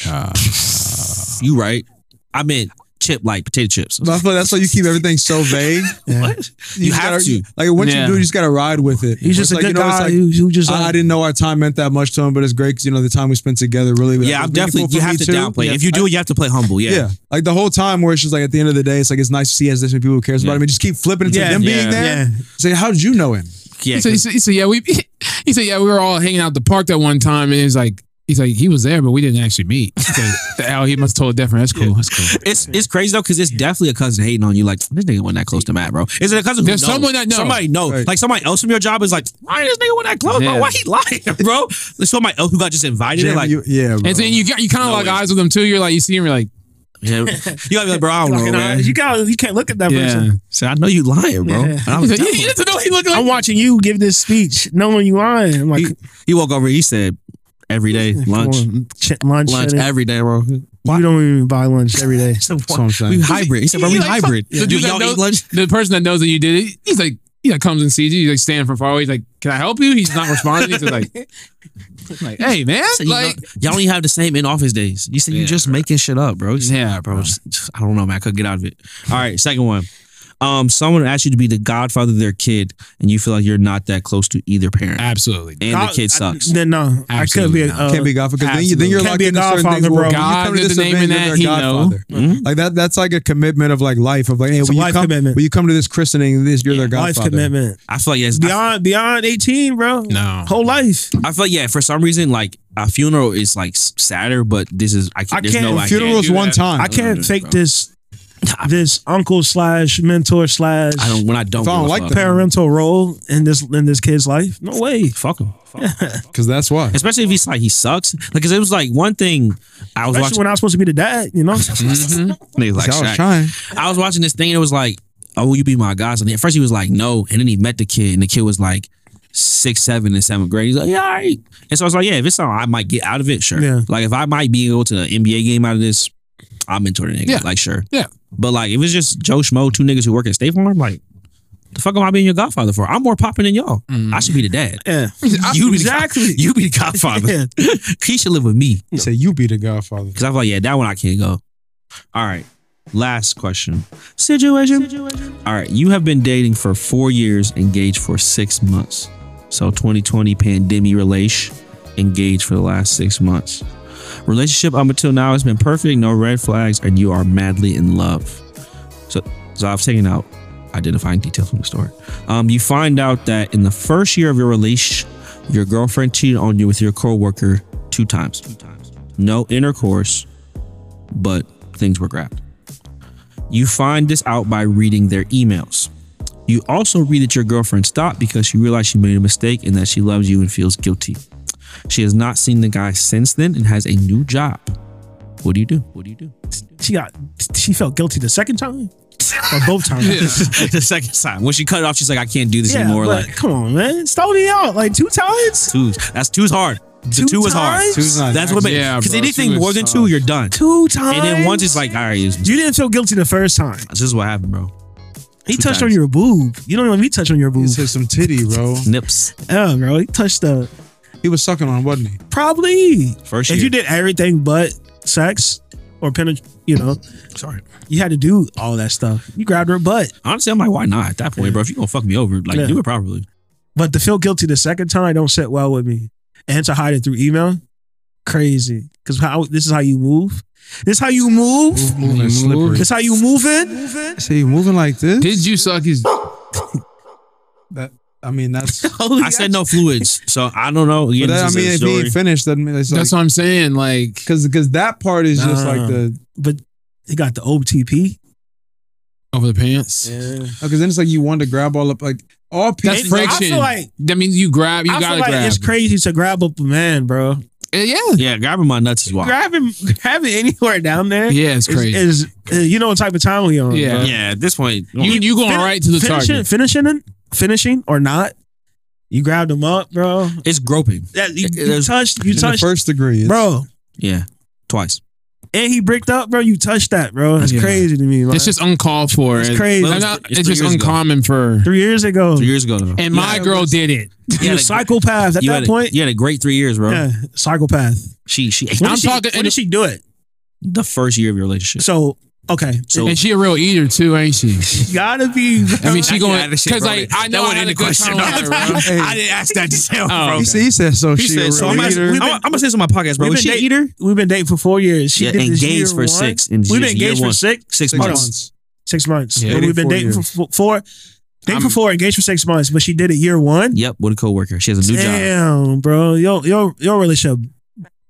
you right. I meant chip like potato chips. But I feel like that's why you keep everything so vague. What? You, just have gotta- to. Like once Yeah. you do, it, you just gotta ride with it. He's just It's a like, good you know, it's guy like, who, who just. I, I like- didn't know our time meant that much to him, but it's great because you know the time we spent together really. Yeah, I'm was definitely, meaningful you for have me to too. downplay. Yeah. If you do it, you have to play humble. Yeah. Yeah, like the whole time where it's just like at the end of the day, it's like it's nice to see he has different people who cares about him. And just keep flipping into Yeah, them yeah, being there. yeah. Say, how did you know him? Yeah. He said, he said, he said, yeah, we. He said, yeah, we were all hanging out at the park that one time, and it was like, He's like, he was there, but we didn't actually meet. He's like, the hell, he must have told different. That's cool. That's cool. It's it's crazy though, because it's definitely a cousin hating on you. Like, this nigga wasn't that close to Matt, bro. Is it a cousin? Who There's knows? someone that knows. Somebody knows. Right. Like somebody else from your job is like, why this nigga wasn't that close, Yeah. bro? Why he lying, bro? There's somebody else who got just invited. Jam, like, you, yeah, bro. And then you got you kind of No lock way. eyes with them too. You're like, you see him, you're like, yeah, you gotta be like, bro, I don't know, Locking man. eyes. You got you can't look at that yeah. person. So I know you lying, bro. Yeah. And I He's was like, like, he, he doesn't know he looking like. I'm watching you give this speech, knowing you lying. I'm like, he, he woke over. He said, every day lunch, come on, ch- lunch, lunch and- every day, bro. You don't even buy lunch every day. So what I'm saying. we hybrid. He said, bro, we He's like, hybrid. The dude that Y'all knows- eat lunch? The person that knows that you did it, he's like, he like comes and sees you. He's like standing from far away. He's like, "Can I help you?" He's not responding. He's just like, like, "Hey, man, So you like, know, y'all only have the same in office days. You said you Yeah, just making shit up, bro. You said, Yeah, bro. just- I don't know, man. I couldn't get out of it. All right, second one. Um, someone asked you to be the godfather of their kid, and you feel like you're not that close to either parent, absolutely." and the kid sucks. Then no, I couldn't be. Absolutely A, not. uh, Can't be godfather because then, you, then you're Can't locked be a into certain godfather, things. bro. When you God come to did this the name event, in you're that, their he know. godfather. Mhm. Like that. That's like a commitment of like life of like, hey, It's a when you life come, commitment. when you come to this christening, this you're their life godfather. commitment I feel like yes. I, beyond beyond eighteen, bro. No. Whole life. I feel like yeah. For some reason, like a funeral is like s- sadder, but this is I, I can't. There's can't- no I Funerals do one that. time. I can't no, fake bro. this this uncle slash mentor slash I don't. When I don't, If I don't give a like fuck. that- parental role in this in this kid's life. No way. Fuck him. Because that's why. Especially if he's like he sucks. Like, cause it was like one thing I was Especially watching. when I was supposed to be the dad, you know. Niggas like I was Shaq. trying. I was watching this thing and it was like, oh, will you be my godson? At first he was like, no. And then he met the kid and the kid was like six, seven in seventh grade. He's like, yeah, all right. And so I was like, yeah, if it's something I might get out of it, sure. Yeah. Like if I might be able to an N B A game out of this, I'll mentor the nigga. Yeah. Like, sure. Yeah. But like if it's just Joe Schmo, two niggas who work at State Farm, like, the fuck am I being your godfather for? I'm more popping than y'all. I should be the dad. Yeah. You be Exactly. The, you be the godfather. Yeah. He should live with me. He said, "You be the godfather." Because I feel like, yeah, that one I can't go. All right. Last question. Situation. All right. You have been dating for four years, engaged for six months. So twenty twenty pandemic relation, engaged for the last six months. Relationship up until now has been perfect, no red flags, and you are madly in love. So, so I've taken out identifying details from the story. Um, you find out that in the first year of your relation, your girlfriend cheated on you with your coworker two times. Two times. No intercourse, but things were grabbed. You find this out by reading their emails. You also read that your girlfriend stopped because she realized she made a mistake and that she loves you and feels guilty. She has not seen the guy since then and has a new job. What do you do? What do you do? She got she felt guilty the second time. Or both times. The second time. When she cut it off, she's like, I can't do this Yeah, anymore. but Like, come on, man. Stole me out like two times? two. That's two's hard. The Two two, is hard. times? Two's not That's what makes Yeah, because bro, anything two more is than tough. two, you're done. Two times. And then once it's like, all right, this You didn't feel guilty the first time. is what happened, bro. He Two touched times. on your boob. You don't let me touch on your He boob. said some titty, bro. Nips. Yeah, bro. He touched the He was sucking on, wasn't he? probably. First If year. you did everything but sex or penetrate, you know, Sorry. you had to do all that stuff. You grabbed her butt. Honestly, I'm like, why not at that point, bro? If you're gonna fuck me over, like Yeah. do it properly. But to feel guilty the second time don't sit well with me. And to hide it through email, crazy. Because how this is how you move. This how you move. Move, moving Move. slippery. This how you moving. See, you moving like this? Did you suck his? that? I mean, that's. I said no fluids, so I don't know. Again, But that, I this is mean, a if he story. ain't finished, doesn't mean it's like That's what I'm saying. Like, because because that part is just Nah. like the But he got the O T P. over the pants. because then it's like you want to grab all up like all That's people. I friction. feel like- that means you grab. You I gotta feel like grab. it's crazy to grab up a man, bro. Uh, Yeah, yeah, grabbing my nuts is wild. Grab him, grab it anywhere down there. yeah, it's crazy. Is, is uh, you know what type of time we on? Yeah. bro. Yeah, at this point, you you going Fin- right to the finishing, target. finishing, finishing or not? You grabbed him up, bro. it's groping. That you, It- you there's- touched, you in the touched, first degree, it's- bro. Yeah, twice. And he bricked up, bro. You touched that, bro. That's Yeah. crazy to me. Man. It's just uncalled for. It's And- crazy. and Well, not- it's it's three just years ago. uncommon for. three years ago. Three years ago, though. And my Yeah, girl it was- did it. You're a had a- psychopath at you that had a, point. You had a great three years, bro. Yeah, psychopath. She she When I'm did she, talking- when did she do it? the first year of your relationship. So okay, So And she a real eater too, ain't she? you gotta be. I mean, she That's going the other shit, because bro. like I That know I wasn't had in a the good question, time with bro. her, bro. Hey. I didn't ask that to say, Oh, bro. He said, he said so. He she said, a so real I'm, eater. I'm, We've been- I'm gonna say this on my podcast, bro. We've Is been she date- eater? We've been dating for four years. She Yeah, did this engaged year for one. six. In We've been year engaged one. for six. Six Six months. months. Six months. Yeah. But we've been Four dating for years. f- four. Dating for I'm- four, engaged for six months, but she did it year one. Yep, with a coworker. She has a new job. Damn, bro, your your your relationship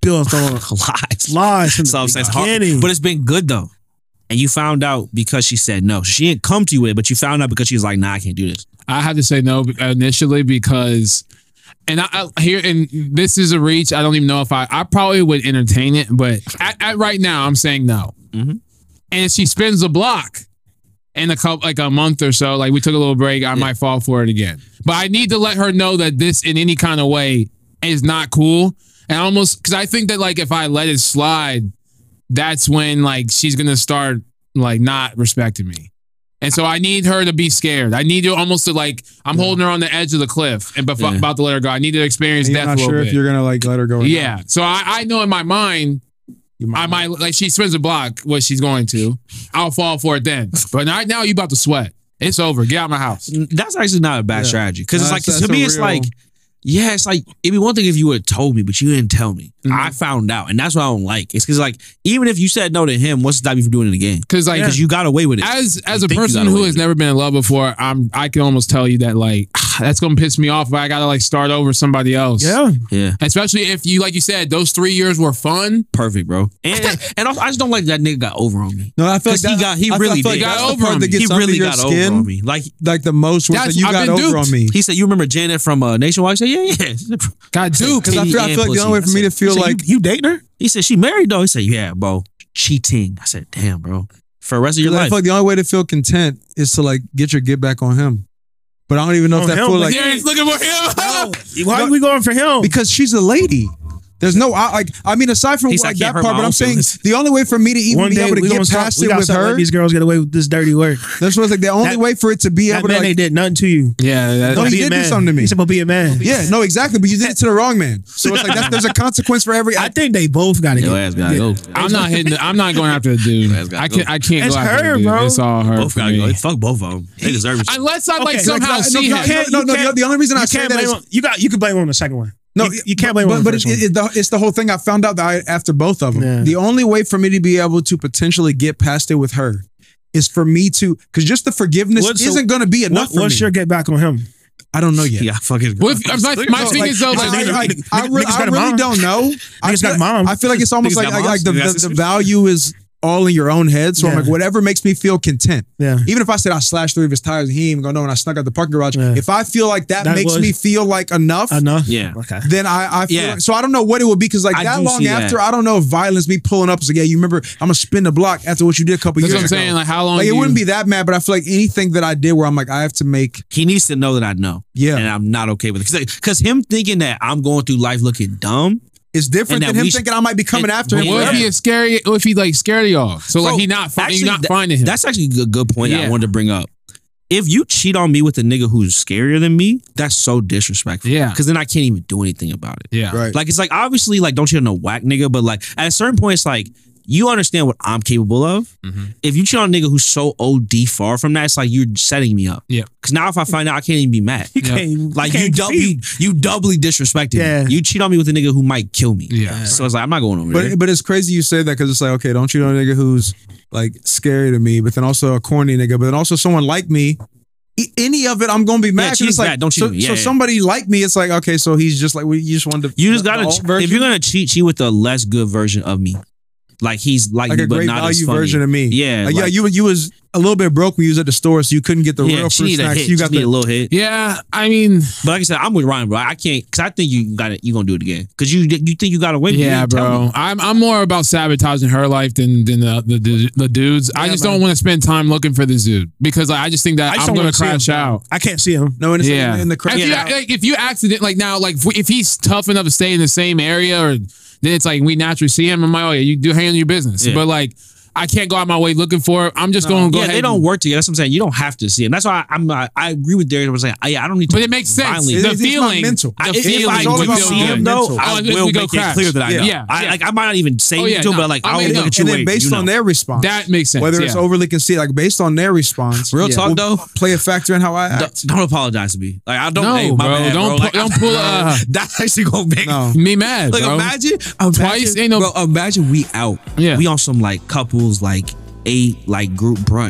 still throwing lies. lies from So I'm the saying it's hard, beginning. but it's been good though. And you found out because she said no. She didn't come to you with it, but you found out because she was like, nah, I can't do this. I had to say no initially because, and I, I here and this is a reach. I don't even know if I I probably would entertain it, but at, at right now I'm saying no. Mhm. And she spins the block in a couple like a month or so. Like we took a little break, I might fall for it again. But I need to let her know that this in any kind of way is not cool. And almost because I think that like if I let it slide, that's when like she's gonna start like not respecting me. And so I need her to be scared. I need to almost to like I'm holding her on the edge of the cliff and bef- Yeah. about to let her go. I need to experience And you're death not a little sure bit. if you're gonna like let her go. Or yeah. not. So I, I know in my mind You I might like she spins a block what she's going to. I'll fall for it then. But right now you about to sweat. It's over. Get out of my house. That's actually not a bad Yeah. strategy because it's No, like that's- to that's me, a it's real- like. Yeah, it's like it'd be one thing if you would have told me, but you didn't tell me. I found out, and that's what I don't like. It's because like even if you said no to him, what's to stop you from doing it again? Because like Because you got away with it. as as You a think you person got who away has with it. never been in love before, I'm I can almost tell you that like that's gonna piss me off if I gotta like start over somebody else. yeah. Yeah, Especially if you like you said, those three years were fun. perfect, bro. And and also, I just don't like that nigga got over on me. No, I feel like 'Cause he that- got- he I feel- really I feel like did. that's Got the over part on that me. gets He under really your got over on skin, me. Like like the most. Was That's- that you I've got been over duped. on me. he said, you remember Janet from uh, Nationwide? I said, yeah, yeah. God, dude. Because I feel, I feel like the only way for me to feel So like you, you dating her? He said she married though. He said, yeah, bro, cheating. I said, damn, bro, for the rest of your I life. feel like the only way to feel content is to like get your get back on him. But I don't even know if On that him, feel but like He's looking for him. Why are we going for him? because she's a lady. There's no I, like I mean aside from He said, like I that can't hurt part, my but I'm own saying feelings. the only way for me to even One be day able to we get gonna stop. past We it gotta with stop letting her, these girls get away with this dirty work. that's what's like the only That- way for it to be That able man to like, ain't did nothing to you. Yeah, that, No, he Be a did do man. something to me. He's supposed to be a man. yeah, no, exactly. But you did it to the wrong man. So it's like that's, there's a consequence for every. I think they both got to Your get. ass gotta go. I'm not hitting. The, I'm not going after the dude. That's gotta I can't. go. I can't It's go after her, the dude. bro. It's all her. Both for gotta me. go. Fuck both of them. They deserve it. Unless I like Okay, somehow like, see no, him. no, no, no, no, the only reason I You say can't that blame is him. You got. You can blame him on the second one. No, you, you can't blame but, him on but the it, first one. it, the, it's the whole thing. I found out that I, after both of them, Yeah. the only way for me to be able to potentially get past it with her is for me to, because just the forgiveness What- so isn't going to be enough What, for what's me. your get back on him? I don't know yet. Yeah, fucking. What if- my my No, thing like, is though, I, like, I, I, I, Niggas re- got I a really mom. don't know. I Niggas feel, got a mom. I feel like it's almost Niggas like, got like, like the, moms. Niggas got the, the sisters. value is all in your own head. So I'm Yeah. like, whatever makes me feel content. Yeah. Even if I said I slashed three of his tires and he ain't even gonna know and I snuck out the parking garage, Yeah. if I feel like that, That makes was- me feel like enough, Enough. Yeah. Okay. then I, I feel Yeah. like, so I don't know what it would be because like I that do long see after, that. I don't know if violence, me pulling up is like, yeah, you remember I'm gonna spin the block after what you did a couple That's years what I'm ago. saying. Like how long? Like do it you, wouldn't be that mad, but I feel like anything that I did where I'm like, I have to make, He needs to know that I know. Yeah. And I'm not okay with it. Because him thinking that I'm going through life looking dumb. it's different And than that him we sh- thinking I might be coming and- after him. well, What if forever. he is scary? What if he like scared of y'all? So like Bro, he not fi- actually, you not that- finding him. That's actually a good, good point that I Yeah. wanted to bring up. If you cheat on me with a nigga who's scarier than me, that's so disrespectful. Yeah. Because then I can't even do anything about it. yeah. Right. Like, it's like, obviously, like, don't cheat on a whack nigga, but like, at a certain point, it's like, you understand what I'm capable of. Mm-hmm. If you cheat on a nigga who's so O D far from that, it's like you're setting me up. Yeah. Because now if I find out, I can't even be mad. You Yeah. can't. Like you you, can't dou- compete. you, you doubly disrespected Yeah. me. You cheat on me with a nigga who might kill me. Yeah. So it's like, I'm not going over there. But but it's crazy you say that because it's like, okay, don't cheat on a nigga who's like scary to me, but then also a corny nigga, but then also someone like me. e- Any of it, I'm gonna be mad. 'cause cheating's it's like, bad. Don't cheat so, on me. Yeah, so yeah. somebody like me, it's like, okay, so he's just like, well, you just wanted to. You just the- gotta, the alt version? if you're gonna cheat, cheat with the less good version of me. Like he's like, like me, a but great not as value funny. version of me. Yeah. like, yeah, like- you you was a little bit broke when you was at the store, so you couldn't get the yeah, real she fruit need a snacks. hit. You She got need the a little hit. Yeah. I mean, But like I said, I'm with Ryan, bro. I can't because I think you got it. You gonna do it again because you you think you got away with it. You yeah, didn't tell me. bro. I'm I'm more about sabotaging her life than than the the, the, the dudes. I Yeah, just man. don't want to spend time looking for this dude because like, I just think that I just I'm don't gonna wanna see him, crash bro. out. I can't see him. no, and it's Yeah. in the if, crash. you, out. like, if you accident like now, like if, if he's tough enough to stay in the same area, or then it's like we naturally see him. I'm like, oh yeah, you do handle your business. Yeah. But like, I can't go out my way looking for it. I'm just going to go Yeah, ahead. they don't and- work together. That's what I'm saying. You don't have to see him. That's why I, I'm. I, I agree with Derek. I was saying, I, I don't need to. But it makes sense. violently- It- The it's not feeling, mental. the I- if feeling I it's all would about feel see being him good. though, mental. I Oh, if will we go make it crash. clear that I know. Yeah, I, yeah. like I might not even say Oh, it yeah, to him, no, but like I I will mean, look no. at you and way. then based you know. on their response, That makes sense. whether yeah. it's overly conceited, like based on their response, Real Yeah. talk will though. play a factor in how I act. Don't, don't apologize to me. Like I don't. No, hey, my bro, bad, don't bro. pu- Like, don't pull, uh, That's actually gonna make. No. me mad, Like bro. imagine, imagine, Twice ain't no- bro. Imagine we out. Yeah. We on some like couples like eight like group brunch,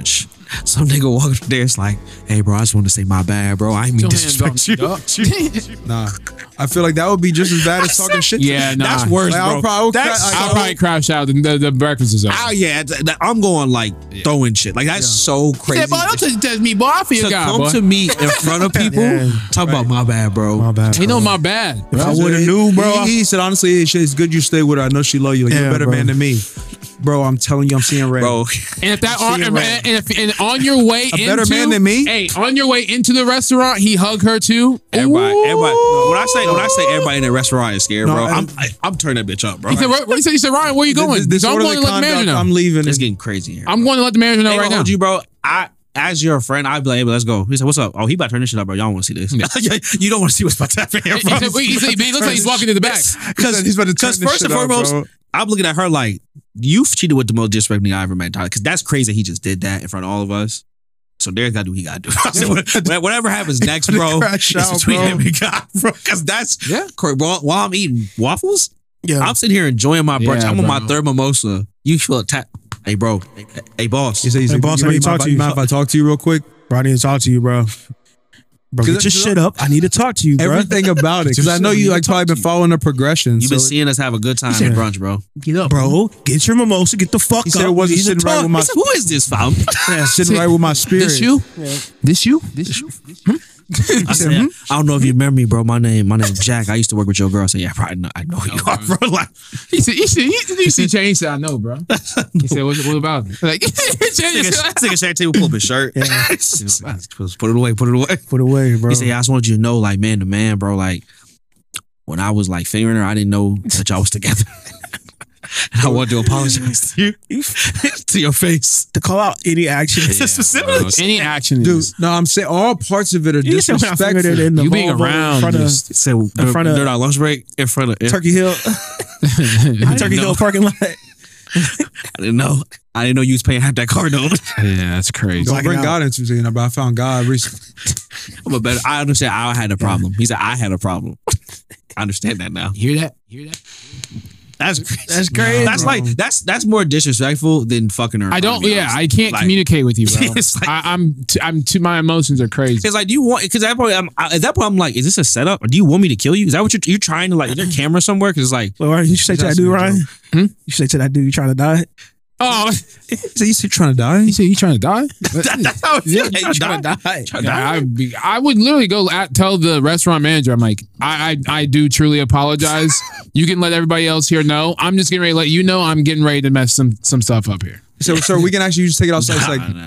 some nigga walk up there, it's like, hey, bro, I just want to say my bad, bro. I ain't mean Your hands on disrespect you. me, dog. Nah, I feel like that would be just as bad as talking shit. To Yeah, you. nah. That's worse, Like, I'll bro. probably- That's I'll so- I'll probably crash out. The, the, the breakfast is over. Oh yeah, th- th- I'm going like throwing shit. Like that's so crazy. Yeah, boy, don't touch, touch me, boy. I feel to God, come boy. to me in front of people, Yeah, talk about my bad, bro. My bad. Ain't no bro. my bad. If I bro. would have knew, bro. He, he said honestly, it's it's good you stay with her. I know she love you. Like, you're Yeah, a better bro. man than me, bro. I'm telling you, I'm seeing red. Bro, And if that on, See you and, later. and, if, and on your way A into, better man than me? Hey, on your way into the restaurant, he hugged her too. everybody, Ooh. everybody. When I say when I say everybody in the restaurant is scared, No, bro, I- I'm I, I'm turning that bitch up, bro. He said, what, what he said, he said, Ryan, where you going? This, this So I'm orderly going to let the manager conduct, know. I'm leaving. It's getting crazy here. I'm going to let the manager know Ain't right gonna now. hold you, bro. I as your friend, I'd be like, hey, let's go. He said, what's up? Oh, he about to turn this shit up, bro. Y'all want to see this? you don't want to see what's about to happen here, He bro. said, wait, he, said, he looks like he's walking to the back. Because He's about to turn this first shit and up, foremost, bro. I'm looking at her like, you've cheated with the most disrespect nigga I ever met, Tyler. Because that's crazy that he just did that in front of all of us. So Derek got to do what he got to do. I said, what- whatever happens next, bro, Crash it's out, between bro. him and God, bro. Because that's, Yeah. cra- while, while I'm eating waffles, Yeah. I'm sitting here enjoying my brunch. Yeah, I'm on bro. my third mimosa. You feel attacked. Hey, bro. Hey, hey, boss. He said, he's Hey, like, boss, you I need mind to talk if I- to you. mind if I talk to you real quick? Bro, I need to talk to you, bro. Bro, get your Cause- shit up. I need to talk to you, bro. Everything about it, because I know you like probably been following the progression. You've so been seeing us have a good time said- at brunch, bro. Get up. Bro, get your mimosa. Get the fuck He up. said it wasn't We need to sitting right talk. with my- I said, who is this, fam? Yeah, sitting right with my spirit. This you? This you? This you? I said, I don't know if you remember me, bro. My name, my name's Jack. I used to work with your girl. I said, yeah, probably know, I know who you are, bro. Like, He said, he said, he said, he said, he said, I know, bro. He said, what, what about it? Like, nigga, nigga Shaq table, pull up his shirt. Put it away, put it away. Put away, bro. He said, yeah, I just wanted you to know, like, man to man, bro, like, when I was like fingering her, I didn't know that y'all was together. And I wanted to apologize to you, to your face. to call out any action. Specifically. any action Dude, is. no, I'm saying all parts of it are You said when I fingered it disrespectful. in the You being Volvo around in front of just- So in front of- during our lunch break, in front of Turkey Hill, Turkey know. Hill parking lot. I didn't know. I didn't know you was paying half that car note. Yeah, that's crazy. Don't Blacking bring out. God into it, you know, but I found God recently. I'm a better. I understand. I had a problem. He said I had a problem. I understand that now. Hear that? Hear that? That's crazy. That's crazy. That's like that's that's more disrespectful than fucking her. I don't. be Yeah, honest. I can't Like, communicate with you, bro. It's like- I, I'm. T- I'm. Too, my emotions are crazy. It's like, do you want? Because at that point, I'm, I, at that point, I'm like, is this a setup? Or do you want me to kill you? Is that what you're, you're trying to like? Is there a camera somewhere? Because it's like, Well, Ryan, you say to that That's dude, a Ryan? Hmm? You say to that dude, you trying to die? Oh, So you see trying to die? you said you trying to die? that's how Yeah, it's you trying to die. Yeah, I'd be, I would literally go at, tell the restaurant manager, I'm like, I, I I do truly apologize. You can let everybody else here know. I'm just getting ready to let you know I'm getting ready to mess some some stuff up here. So, so we can actually just take it outside. It's like,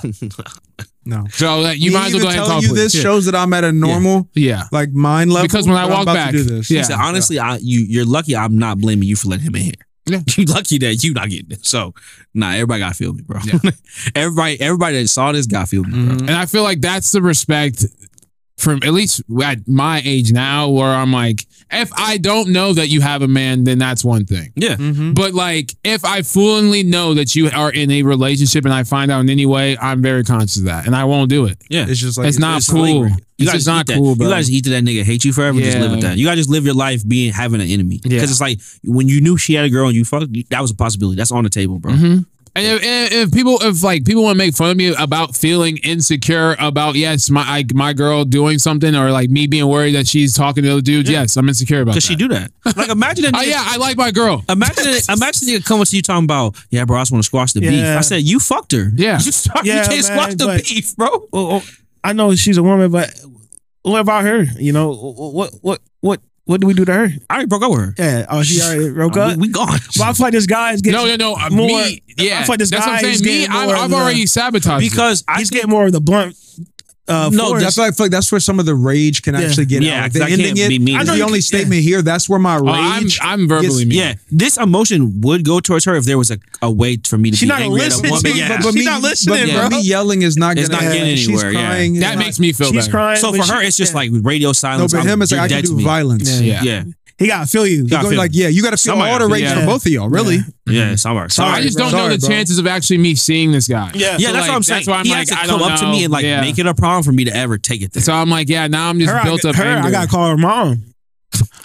no. So uh, you Me might as well even go ahead and telling call you police. this Yeah. shows that I'm at a normal, Yeah. like mind level. Because when I but I'm walk about back- to do this. yeah. He said, honestly, I, you you're lucky. I'm not blaming you for letting him in here. Yeah. You lucky that you not getting it. So, nah, everybody got to feel me, bro. Yeah. everybody, everybody that saw this got to feel me, bro. And I feel like that's the respect from at least at my age now, where I'm like, if I don't know that you have a man, then that's one thing. Yeah. But like, if I fully know that you are in a relationship and I find out in any way, I'm very conscious of that, and I won't do it. Yeah. It's just like It's not cool. flagrant. You It's guys just not eat that. cool, bro. You guys eat to that nigga hate you forever. Just live with Yeah. that. You gotta just live your life being having an enemy. Because Yeah. it's like when you knew she had a girl and you fucked, that was a possibility. That's on the table, bro. Mm-hmm. And if, and if people, if like people want to make fun of me about feeling insecure about yes, my I, my girl doing something, or like me being worried that she's talking to other dudes, yes, I'm insecure about that. Because she do that. Like imagine that. Oh nigga- yeah, I like my girl. Imagine it, imagine the nigga coming to you talking about, yeah, bro, I just want to squash the beef. Yeah. I said, you fucked her. Yeah. You, start, Yeah, you can't man, squash the but- beef, bro. Well, oh, I know she's a woman, but what about her? You know, what what what what do we do to her? I already broke up with her. Yeah. Oh, she already broke Uh, up. we, we gone. But I feel like this guy is getting No, no, no. uh, more. me, yeah, I feel like this that's guy what I'm is saying. Me, getting I've, more I've of the- already sabotaged. it. Because I he's think, getting more of the blunt. Uh, No, force. That's why I feel like that's where some of the rage can Yeah. actually get Yeah, out. Like 'cause the I can't ending be it. mean. I I know know the you only can- statement here. That's where my Oh, I'm, rage. I'm verbally Yes, mean. yeah, this emotion would go towards her if there was a, a way for me to She be not angry at a listening woman. to you, Yeah. but- but She's not listening, but bro. me yelling is not It's gonna not getting She's anywhere, yeah. crying. That and makes me feel She's better. crying. So but for she- her, it's just yeah. like radio no, silence. but I'm- him is like you're I dead can to do me. violence. Yeah. Yeah. Yeah, he gotta feel you. He gotta going feel like, it. yeah, you got to feel Somebody all the gotta rage feel it. from both of y'all, really. yeah, somewhere. So I just don't Sorry, know the bro. chances of actually me seeing this guy. Yeah. Yeah, So, that's like, what I'm saying. That's why I'm he like, has to I come don't up to know. me and like Yeah. make it a problem for me to ever take it there. So I'm like, yeah, now I'm just Her, built I, up her, anger. I gotta call her mom.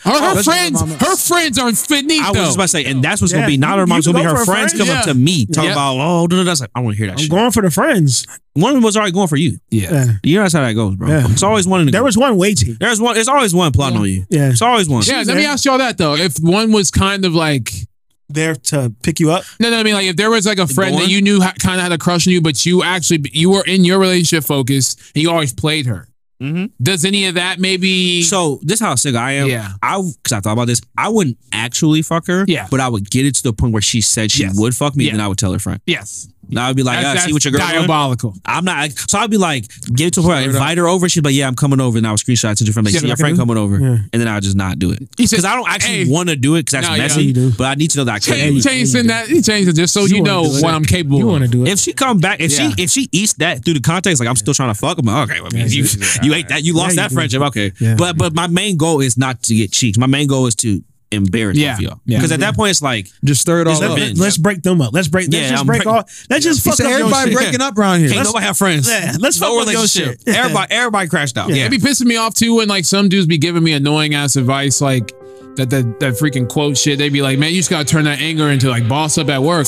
Her, her That's friends, what my mama- her friends are finito. I was just about to say, and that's what's Yeah, gonna be. Not you- her mom's you gonna be go her for a friends friend. coming up Yeah. to me talking Yeah. about, oh, da, da, da. It's like, I want to hear that I'm shit. going for the friends. One of them was already going for you. yeah. Yeah. You know that's how that goes, bro. Yeah. It's always one in the There was one waiting. There's one. It's always one plotting on you. Yeah. It's always one. Yeah, let me ask y'all that though. If one was kind of like, There to pick you up. no, no, I mean like if there was like a friend Going? that you knew ha- kind of had a crush on you, but you actually you were in your relationship focus and you always played her. Mhm. Does any of that maybe? So this how sick I am. Yeah. I because I thought about this. I wouldn't actually fuck her. Yeah. But I would get it to the point where she said she Yes. would fuck me, Yeah. and then I would tell her friend. yes, And I would be like, That's- "Yeah, see that's what your girl's doing?" diabolical. I'm not. So I'd be like, get it to her, invite her over. She'd be like, yeah, I'm coming over. And I would screenshot to your friend, like, Yeah, see your like I friend do. coming over. Yeah. And then I would just not do it. He said, Because I don't actually hey, want to do it because that's No, yeah. messy. You do. But I need to know that I can. Change, change in that. He changed it just so you, You wanna know do it. what I'm capable. You of. want to do it. If she come back, if Yeah. she if she eats that through the context, like I'm still trying to fuck him. Okay, well, I mean, you you ate that, you lost Yeah, that you do. friendship. Okay, Yeah. but but my main goal is not to get cheeks. My main goal is to embarrass Yeah. both of y'all. Yeah. Because at that point, it's like Just stir it all Just up. let Let, me- let's break them up. Let's break. Let's Yeah, just I'm break break- all. Let's just He fuck said up your everybody shit. breaking up around here. can't nobody have friends. Yeah, let's no fuck up your relationship. shit. Everybody everybody crashed out. Yeah. It be pissing me off too when like some dudes be giving me annoying ass advice like that that that freaking quote shit. They be like, man, you just gotta turn that anger into like boss up at work.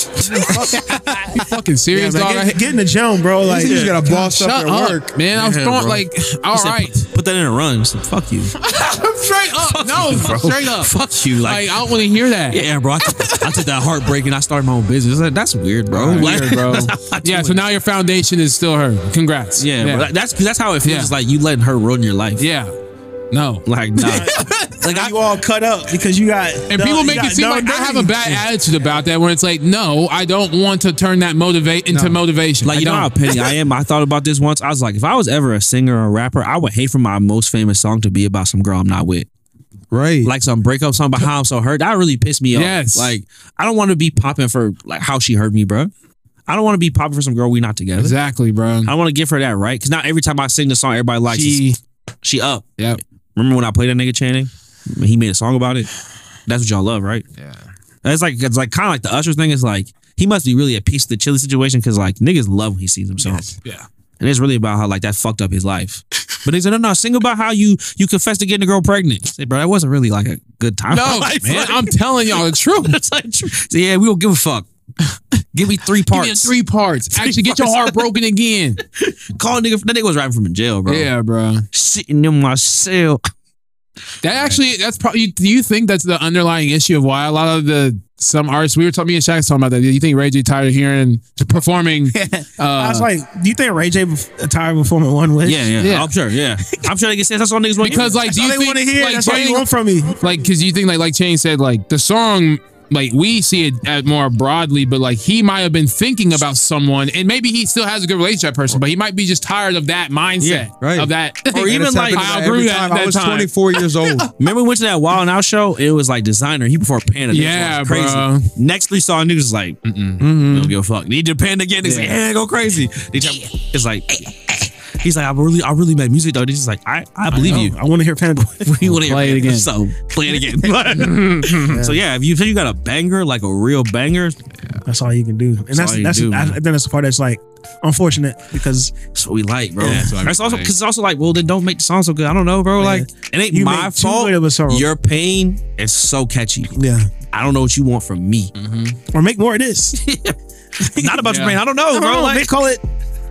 You fucking Yeah, serious, man, dog? get, I- get in the gym, bro. Like, You just gotta boss up Shut at up, work. man. I was Yeah, throwing bro. like, all Said, right, Put that in a run. So, fuck you. straight up, no, you, bro. straight up. Fuck you. Like Like, I don't want to hear that. yeah, bro. I, I took that heartbreak and I started my own business. Like, that's weird, bro. Like, Weird, bro. that's not Yeah, doing so it. now your foundation is still her. Congrats. Yeah, yeah, Bro, that's that's how it feels. Yeah. It's like you letting her ruin your life. yeah. No. Like, nah. like I, you all cut up because you got And people make it seem like I have a bad attitude about that. When it's like, no, I don't want to turn that motivate into No. motivation. like I you know don't. how petty I am. I thought about this once. I was like, if I was ever a singer or a rapper, I would hate for my most famous song to be about some girl I'm not with. Right. Like some breakup song about how I'm so hurt. That really pissed me off. Yes. Like I don't want to be popping for like how she hurt me, bro. I don't want to be popping for some girl we not together. Exactly, bro. I want to give her that right because not every time I sing the song, everybody likes She, it. She up. yep. Remember when I played that nigga chanting? He made a song about it. That's what y'all love, right? Yeah. It's like it's like kind of like the Usher thing. Is like he must be really a piece of the chili situation because like niggas love when he sees himself, Yeah. and it's really about how like that fucked up his life. But they said, no, no, sing about how you you confessed to getting a girl pregnant. I said, bro, that wasn't really like a good time. No, in my life. man, Like, I'm telling y'all the truth. it's like, so yeah, we don't give a fuck. Give me three Give me parts. three parts. Actually, get your heart broken again. Call a nigga. That nigga was rapping from in jail, bro. Yeah, bro. Sitting in my cell. That actually, that's probably. Do you think that's the underlying issue of why a lot of the some artists we were talking, me and Shaq talking about that? Do you think Ray J tired of hearing performing? I was Uh, like, do you think Ray J bef- tired performing One Wish? Yeah, yeah, Yeah. I'm sure. Yeah, I'm sure they can say that's all niggas want. because like, That's do all you they think want to hear. like That's all you Chain- want from me. like because you think like like Chain said like the song like we see it at more broadly, but like he might have been thinking about someone and maybe he still has a good relationship with that person, but he might be just tired of that mindset, Yeah, right. Of that, Or And even it's like happened to I me agree every with that time at I that was time. twenty-four years old. remember we went to that Wild and Out show? It was like Designer. He performed Panda. Niggas Yeah, was crazy. bro. Next we saw niggas was like, mm-mm, we don't give a fuck. Need to Panda again. They say, Yeah. yeah, go crazy. They try, it's like, he's like, I really, I really made music though. He's just like, I, I believe you. I want to hear Panda. We want to Play it again. So play it again. So yeah, if you say you got a banger, like a real banger, That's all you can do, and that's all you that's. do, I, I man. think that's the part that's like unfortunate because that's what we like, bro. Yeah. That's what I That's also like. because it's also like, well, then don't make the song so good. I don't know, bro. Like it ain't you my make too fault. good of a song. Your pain is so catchy. yeah, I don't know what you want from me. or make more of this. Not about Yeah. your pain. I don't know, I don't bro. know, Like, they call it.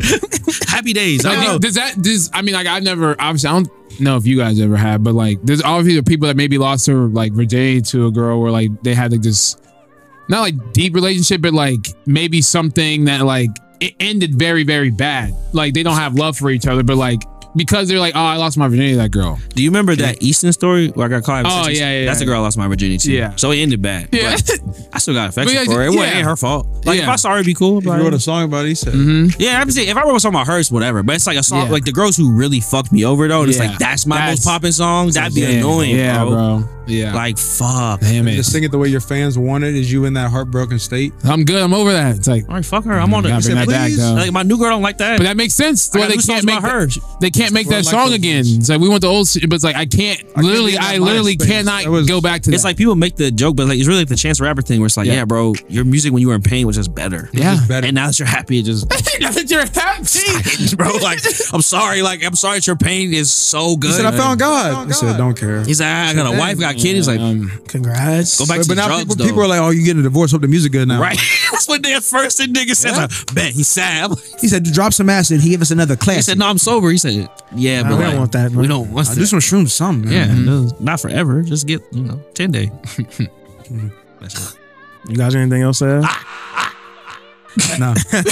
happy days. I Like, don't know. does that does I mean like I've never obviously I don't know if you guys ever have, but like there's obviously people that maybe lost their like virginity to a girl where like they had like this not like deep relationship, but like maybe something that like it ended very, very bad. Like they don't have love for each other, but like because they're like, oh, I lost my virginity to that girl. Do you remember that Easton story where I got caught? having Oh, sex? yeah, yeah, That's the yeah. girl I lost my virginity to. Yeah. So it ended bad. Yeah. But I still got affection But yeah, for her. It wasn't yeah. ain't her fault. Like if Yeah. I saw her, it'd be cool. He But wrote a song about it. He said, Mm-hmm. yeah, I'm saying if I wrote a song about her, it's whatever. But it's like a song Yeah. like the girls who really fucked me over though. And it's Yeah. like that's my That's- most popping song. That'd be yeah, annoying, Yeah, bro. bro. Yeah. Like fuck. damn it. just sing it the way your fans want it. Is you in that heartbroken state? I'm good. I'm over that. It's like All right, fuck her. I'm on it. gotta You bring said, that back please? though. Like my new girl don't like that. But that makes sense. I Well, got they new songs can't make about her. They can't can't make Well, that like song those again. ones. It's like we want the old, shit, but it's like I can't. I can't literally, be in that I mind literally space. cannot That was- go back to It's that. like people make the joke, but like it's really like the Chance the Rapper thing where it's like, Yeah. yeah, bro, your music when you were in pain was just better. Yeah. Just better. And now that you're happy, it just Now that you're happy. bro, like I'm sorry, like I'm sorry that your pain is so good. He said, I found God. He said, don't care. He's like, I got a wife, got kids. He's like, Um, Congrats. go back But, to but the now drugs, people, though. people are like, oh, you getting a divorce. Hope the music good now. Right? That's what their first thing nigga says. Yeah. Like, bet he's sad. I'm like, He said, drop some acid. He gave us another he class. said, no, I'm sober. He said, yeah, Nah, but we like, don't want that, man. We don't want I that. do some shrooms, something. Yeah, Man. no, not forever. Just get, you know, ten day. That's it. You guys got anything else to add? Nah.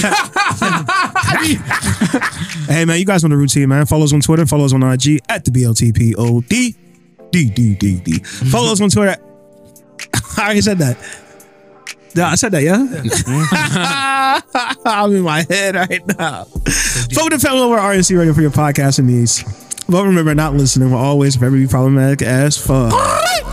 Hey, man, you guys on the routine, man. Follow us on Twitter. Follow us on I G at the B L T P O D. D, D, D, D. Follow us on Twitter. I already said that. Yeah, I said that, yeah? I'm in my head right now. Follow the family over at R N C Radio for your podcasting needs. But remember, not listening will always forever be problematic as fuck.